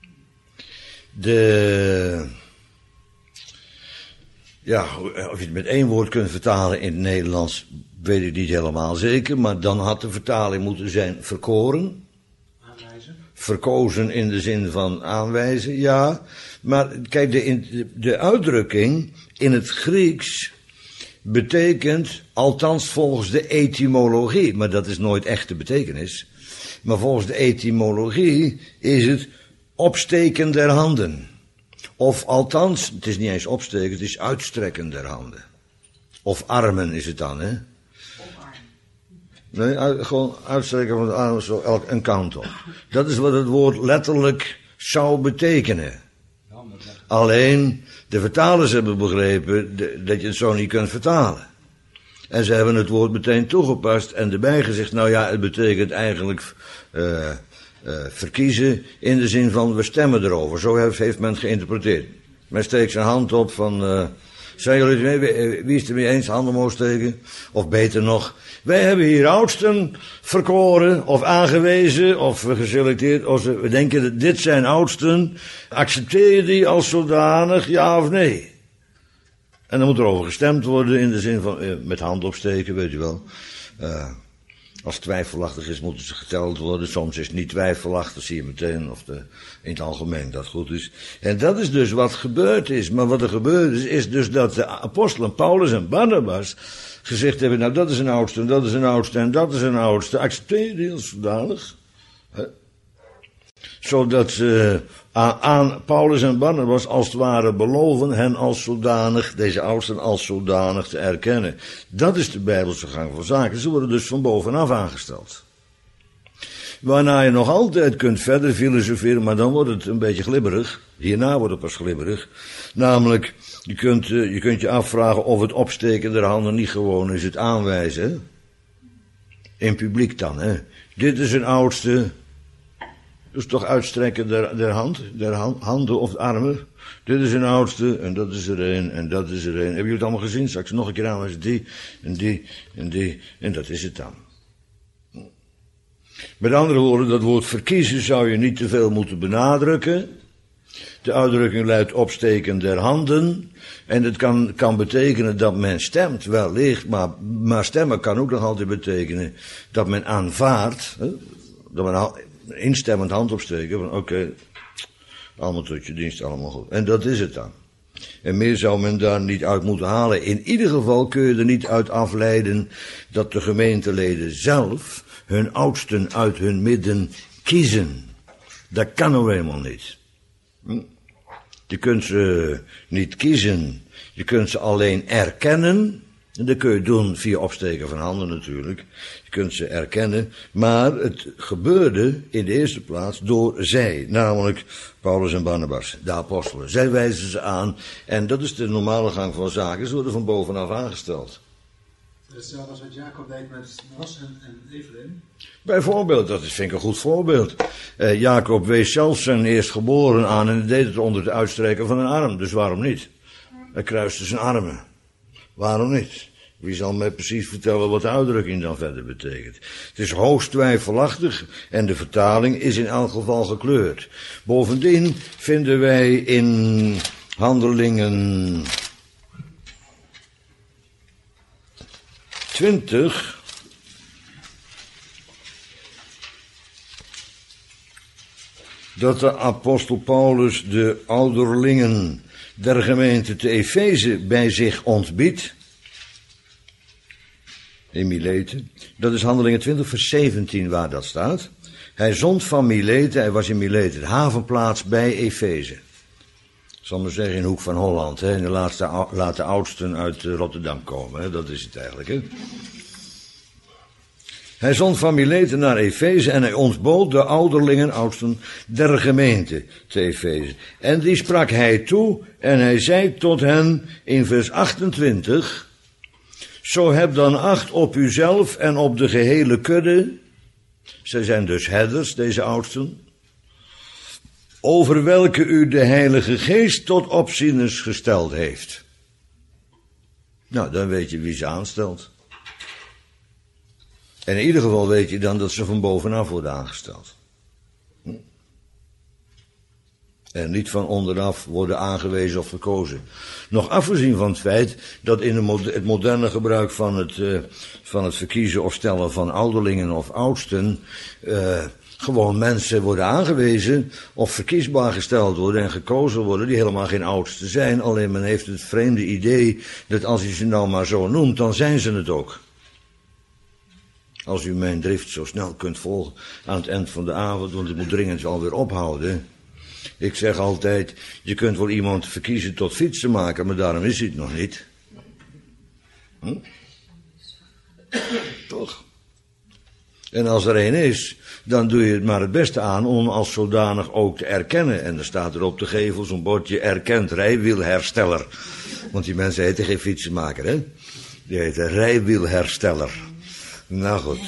De, ja, of je het met één woord kunt vertalen in het Nederlands, weet ik niet helemaal zeker, maar dan had de vertaling moeten zijn verkoren. Aanwijzen. Verkozen in de zin van aanwijzen, ja. Maar kijk, de, de, de uitdrukking in het Grieks betekent, althans volgens de etymologie, maar dat is nooit echt de betekenis, maar volgens de etymologie is het opsteken der handen. Of althans, het is niet eens opsteken, het is uitstrekken der handen. Of armen is het dan, hè? Nee, uit, gewoon uitstrekken van de armen zo elk een kant op. Dat is wat het woord letterlijk zou betekenen. Alleen, de vertalers hebben begrepen de, dat je het zo niet kunt vertalen. En ze hebben het woord meteen toegepast en erbij gezegd, nou ja, het betekent eigenlijk uh, uh, verkiezen in de zin van we stemmen erover. Zo heeft, heeft men het geïnterpreteerd. Men steekt zijn hand op van, uh, zijn jullie het mee, wie is het er mee eens, handen omhoog steken? Of beter nog, wij hebben hier oudsten verkoren of aangewezen of geselecteerd. Of we denken dat dit zijn oudsten, accepteer je die als zodanig, ja of nee? En dan moet er over gestemd worden in de zin van, uh, met hand opsteken, weet je wel. Uh, als het twijfelachtig is, moeten ze geteld worden. Soms is het niet twijfelachtig, zie je meteen of de, in het algemeen dat goed is. En dat is dus wat gebeurd is. Maar wat er gebeurd is, is dus dat de apostelen Paulus en Barnabas gezegd hebben, nou dat is een oudste, dat is een oudste en dat is een oudste. Accepteer je die als zodanig? Huh? Zodat ze aan Paulus en Barnabas als het ware beloven hen als zodanig, deze oudsten als zodanig te erkennen. Dat is de Bijbelse gang van zaken. Ze worden dus van bovenaf aangesteld. Waarna je nog altijd kunt verder filosoferen, maar dan wordt het een beetje glibberig. Hierna wordt het pas glibberig. Namelijk, je kunt, je kunt je afvragen of het opsteken der handen niet gewoon is het aanwijzen. In publiek dan, hè. Dit is een oudste. Dus toch uitstrekken der, der hand, der hand, handen of armen. Dit is een oudste, en dat is er een, en dat is er een. Hebben jullie het allemaal gezien? Straks nog een keer aanwijzen, die, en die, en die, en dat is het dan. Met andere woorden, dat woord verkiezen zou je niet te veel moeten benadrukken. De uitdrukking luidt opsteken der handen. En het kan, kan betekenen dat men stemt, wellicht, maar, maar stemmen kan ook nog altijd betekenen dat men aanvaardt, hè, dat men instemmend hand opsteken, van oké, okay, allemaal tot je dienst, allemaal goed. En dat is het dan. En meer zou men daar niet uit moeten halen. In ieder geval kun je er niet uit afleiden dat de gemeenteleden zelf hun oudsten uit hun midden kiezen. Dat kan nou helemaal niet. Je kunt ze niet kiezen, je kunt ze alleen erkennen. En dat kun je doen via opsteken van handen natuurlijk. Je kunt ze erkennen. Maar het gebeurde in de eerste plaats door zij. Namelijk Paulus en Barnabas, de apostelen. Zij wijzen ze aan. En dat is de normale gang van zaken. Ze worden van bovenaf aangesteld. Hetzelfde als wat Jacob deed met Manasse en, en Ephraim. Bijvoorbeeld, dat is, vind ik een goed voorbeeld. Uh, Jacob wees zelfs zijn eerstgeboren aan en deed het onder het uitstrekken van een arm. Dus waarom niet? Hij kruiste zijn armen. Waarom niet? Wie zal mij precies vertellen wat de uitdrukking dan verder betekent? Het is hoogst twijfelachtig en de vertaling is in elk geval gekleurd. Bovendien vinden wij in Handelingen twintig dat de apostel Paulus de ouderlingen der gemeente te Efeze bij zich ontbiedt. In Mileten. Dat is Handelingen twintig vers zeventien waar dat staat. Hij zond van Mileten, hij was in Mileten, de havenplaats bij Efeze. Ik zal maar zeggen in de hoek van Holland. Hè. En de laatste, laat de oudsten uit Rotterdam komen. Hè. Dat is het eigenlijk. Hè. Hij zond van Mileten naar Efeze en hij ontbood de ouderlingen, oudsten der gemeente te Efeze. En die sprak hij toe en hij zei tot hen in vers achtentwintig, zo heb dan acht op uzelf en op de gehele kudde, zij zijn dus herders, deze oudsten, over welke u de Heilige Geest tot opzieners gesteld heeft. Nou, dan weet je wie ze aanstelt. En in ieder geval weet je dan dat ze van bovenaf worden aangesteld. Hm? En niet van onderaf worden aangewezen of verkozen. Nog afgezien van het feit dat in het moderne gebruik van het, uh, van het verkiezen of stellen van ouderlingen of oudsten, uh, gewoon mensen worden aangewezen of verkiesbaar gesteld worden en gekozen worden die helemaal geen oudsten zijn. Alleen men heeft het vreemde idee dat als je ze nou maar zo noemt, dan zijn ze het ook. Als u mijn drift zo snel kunt volgen aan het eind van de avond, want ik moet dringend alweer ophouden. Ik zeg altijd, je kunt wel iemand verkiezen tot fietsenmaker, maar daarom is hij het nog niet. Hm? Toch? En als er een is, dan doe je het maar het beste aan om als zodanig ook te erkennen. En er staat er op de gevel zo'n bordje erkend rijwielhersteller. Want die mensen heten geen fietsenmaker, hè? Die heten rijwielhersteller. Nou goed.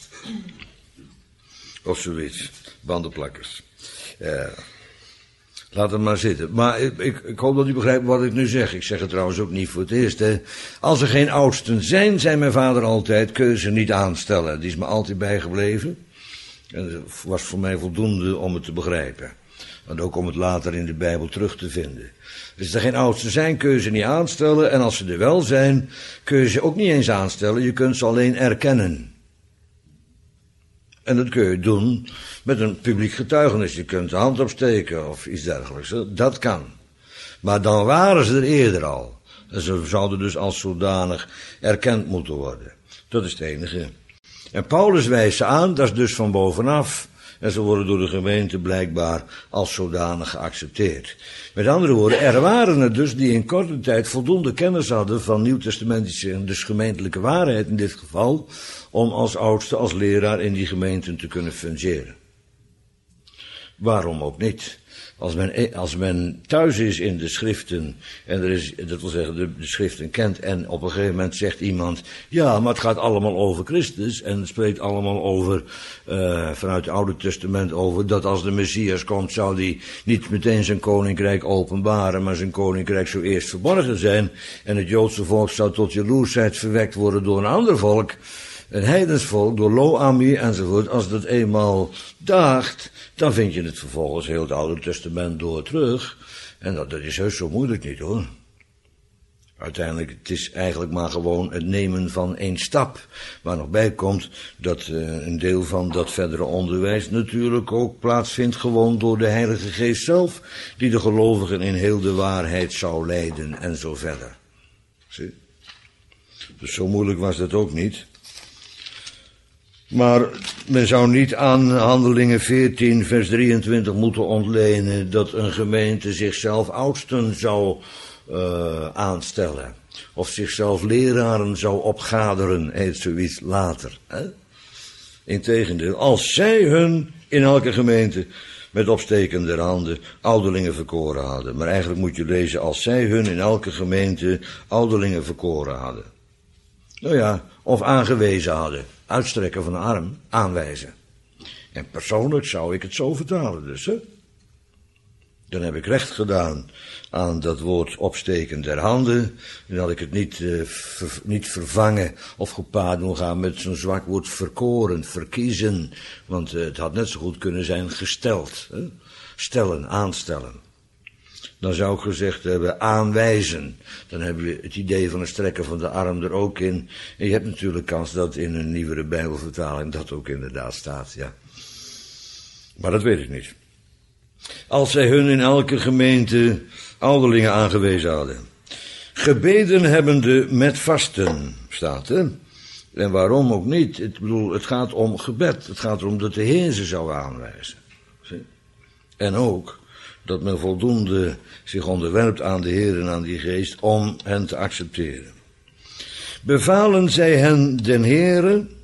Of zoiets. Bandenplakkers. Ja. Laat het maar zitten. Maar ik, ik, ik hoop dat u begrijpt wat ik nu zeg. Ik zeg het trouwens ook niet voor het eerst. Hè. Als er geen oudsten zijn, zei mijn vader altijd, kun je ze niet aanstellen. Die is me altijd bijgebleven. En dat was voor mij voldoende om het te begrijpen. En ook om het later in de Bijbel terug te vinden. Dus als er geen oudsten zijn, kun je ze niet aanstellen. En als ze er wel zijn, kun je ze ook niet eens aanstellen. Je kunt ze alleen erkennen. En dat kun je doen met een publiek getuigenis. Je kunt de hand opsteken of iets dergelijks. Dat kan. Maar dan waren ze er eerder al. En ze zouden dus als zodanig erkend moeten worden. Dat is het enige. En Paulus wijst ze aan, dat is dus van bovenaf. En ze worden door de gemeente blijkbaar als zodanig geaccepteerd. Met andere woorden, er waren er dus die in korte tijd voldoende kennis hadden van nieuwtestamentische en dus gemeentelijke waarheid in dit geval, om als oudste, als leraar in die gemeenten te kunnen fungeren. Waarom ook niet? Als men, als men thuis is in de schriften, en er is, dat wil zeggen de, de schriften kent, en op een gegeven moment zegt iemand, ja, maar het gaat allemaal over Christus, en het spreekt allemaal over, uh, vanuit het Oude Testament over, dat als de Messias komt, zou die niet meteen zijn koninkrijk openbaren, maar zijn koninkrijk zou eerst verborgen zijn, en het Joodse volk zou tot jaloersheid verwekt worden door een ander volk, een heidensvolk, door Lo-Ammi enzovoort. Als dat eenmaal daagt, dan vind je het vervolgens heel het Oude Testament door terug. En dat, dat is heus zo moeilijk niet, hoor. Uiteindelijk, het is eigenlijk maar gewoon het nemen van één stap. Waar nog bij komt dat uh, een deel van dat verdere onderwijs natuurlijk ook plaatsvindt gewoon door de Heilige Geest zelf, die de gelovigen in heel de waarheid zou leiden en zo verder. Zie? Dus zo moeilijk was dat ook niet. Maar men zou niet aan Handelingen veertien vers drieëntwintig moeten ontlenen dat een gemeente zichzelf oudsten zou uh, aanstellen. Of zichzelf leraren zou opgaderen, heet zoiets later. Hè? Integendeel, als zij hun in elke gemeente met opsteken der handen ouderlingen verkoren hadden. Maar eigenlijk moet je lezen, als zij hun in elke gemeente ouderlingen verkoren hadden. Nou ja, of aangewezen hadden. Uitstrekken van de arm, aanwijzen. En persoonlijk zou ik het zo vertalen dus, hè. Dan heb ik recht gedaan aan dat woord opsteken der handen. Dan had ik het niet, uh, ver, niet vervangen of gepaard doen gaan met zo'n zwak woord verkoren, verkiezen. Want uh, het had net zo goed kunnen zijn gesteld. Hè? Stellen, aanstellen. Dan zou ik gezegd hebben aanwijzen. Dan hebben we het idee van het strekken van de arm er ook in. En je hebt natuurlijk kans dat in een nieuwere Bijbelvertaling dat ook inderdaad staat, ja. Maar dat weet ik niet. Als zij hun in elke gemeente ouderlingen aangewezen hadden. Gebeden hebbende met vasten, staat er. En waarom ook niet? Ik bedoel, het gaat om gebed. Het gaat erom dat de Heer ze zou aanwijzen. Zie? En ook dat men voldoende zich onderwerpt aan de Heer en aan die geest om hen te accepteren. Bevalen zij hen den Heere,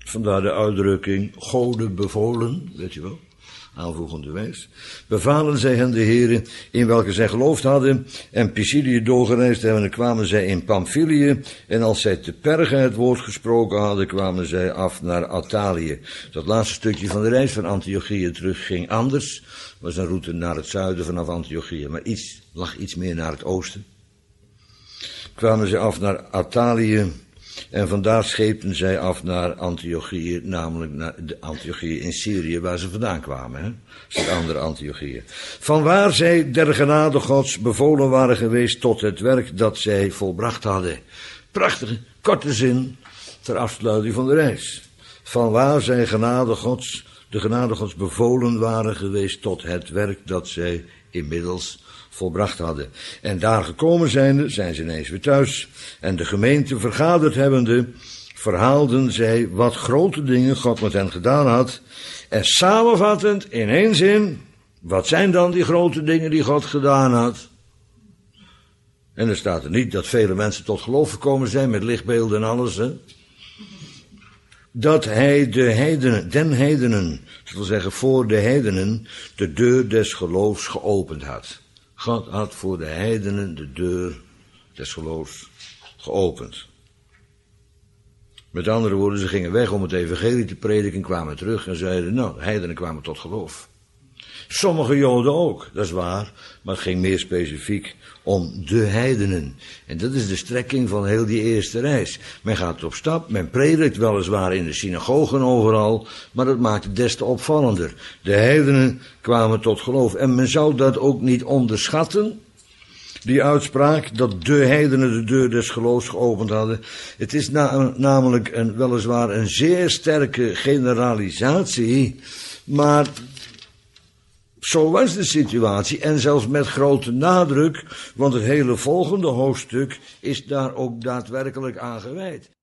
Vandaar de uitdrukking, Gode bevolen, weet je wel, aanvoegende wijs. Bevalen zij hen de heren, in welke zij geloofd hadden, en Pisidië doorgereisd hebben, en kwamen zij in Pamphylië, en als zij te Perge het woord gesproken hadden, kwamen zij af naar Attalië. Dat laatste stukje van de reis van Antiochië terug ging anders, was een route naar het zuiden vanaf Antiochië, maar iets, lag iets meer naar het oosten. Kwamen zij af naar Attalië, en vandaar scheepten zij af naar Antiochië, namelijk naar de Antiochië in Syrië, waar ze vandaan kwamen. Hè? Dat is het andere Antiochië. Vanwaar zij der genade Gods bevolen waren geweest tot het werk dat zij volbracht hadden. Prachtige, korte zin ter afsluiting van de reis. Vanwaar zij genade Gods, de genade Gods bevolen waren geweest tot het werk dat zij inmiddels volbracht hadden. En daar gekomen zijnde, zijn ze ineens weer thuis. En de gemeente vergaderd hebbende, verhaalden zij wat grote dingen God met hen gedaan had. En samenvattend in één zin, wat zijn dan die grote dingen die God gedaan had? En er staat er niet dat vele mensen tot geloof gekomen zijn met lichtbeelden en alles, hè? Dat hij de heidenen, den heidenen, dat wil zeggen voor de heidenen, de deur des geloofs geopend had. God had voor de heidenen de deur des geloofs geopend. Met andere woorden, ze gingen weg om het evangelie te prediken, kwamen terug en zeiden, nou, de heidenen kwamen tot geloof. Sommige Joden ook, dat is waar, maar het ging meer specifiek om de heidenen. En dat is de strekking van heel die eerste reis. Men gaat op stap, men predikt weliswaar in de synagogen overal, maar dat maakt het des te opvallender. De heidenen kwamen tot geloof. En men zou dat ook niet onderschatten, die uitspraak, dat de heidenen de deur des geloofs geopend hadden. Het is na, namelijk een, weliswaar een zeer sterke generalisatie, maar zo was de situatie, en zelfs met grote nadruk, want het hele volgende hoofdstuk is daar ook daadwerkelijk aan gewijd.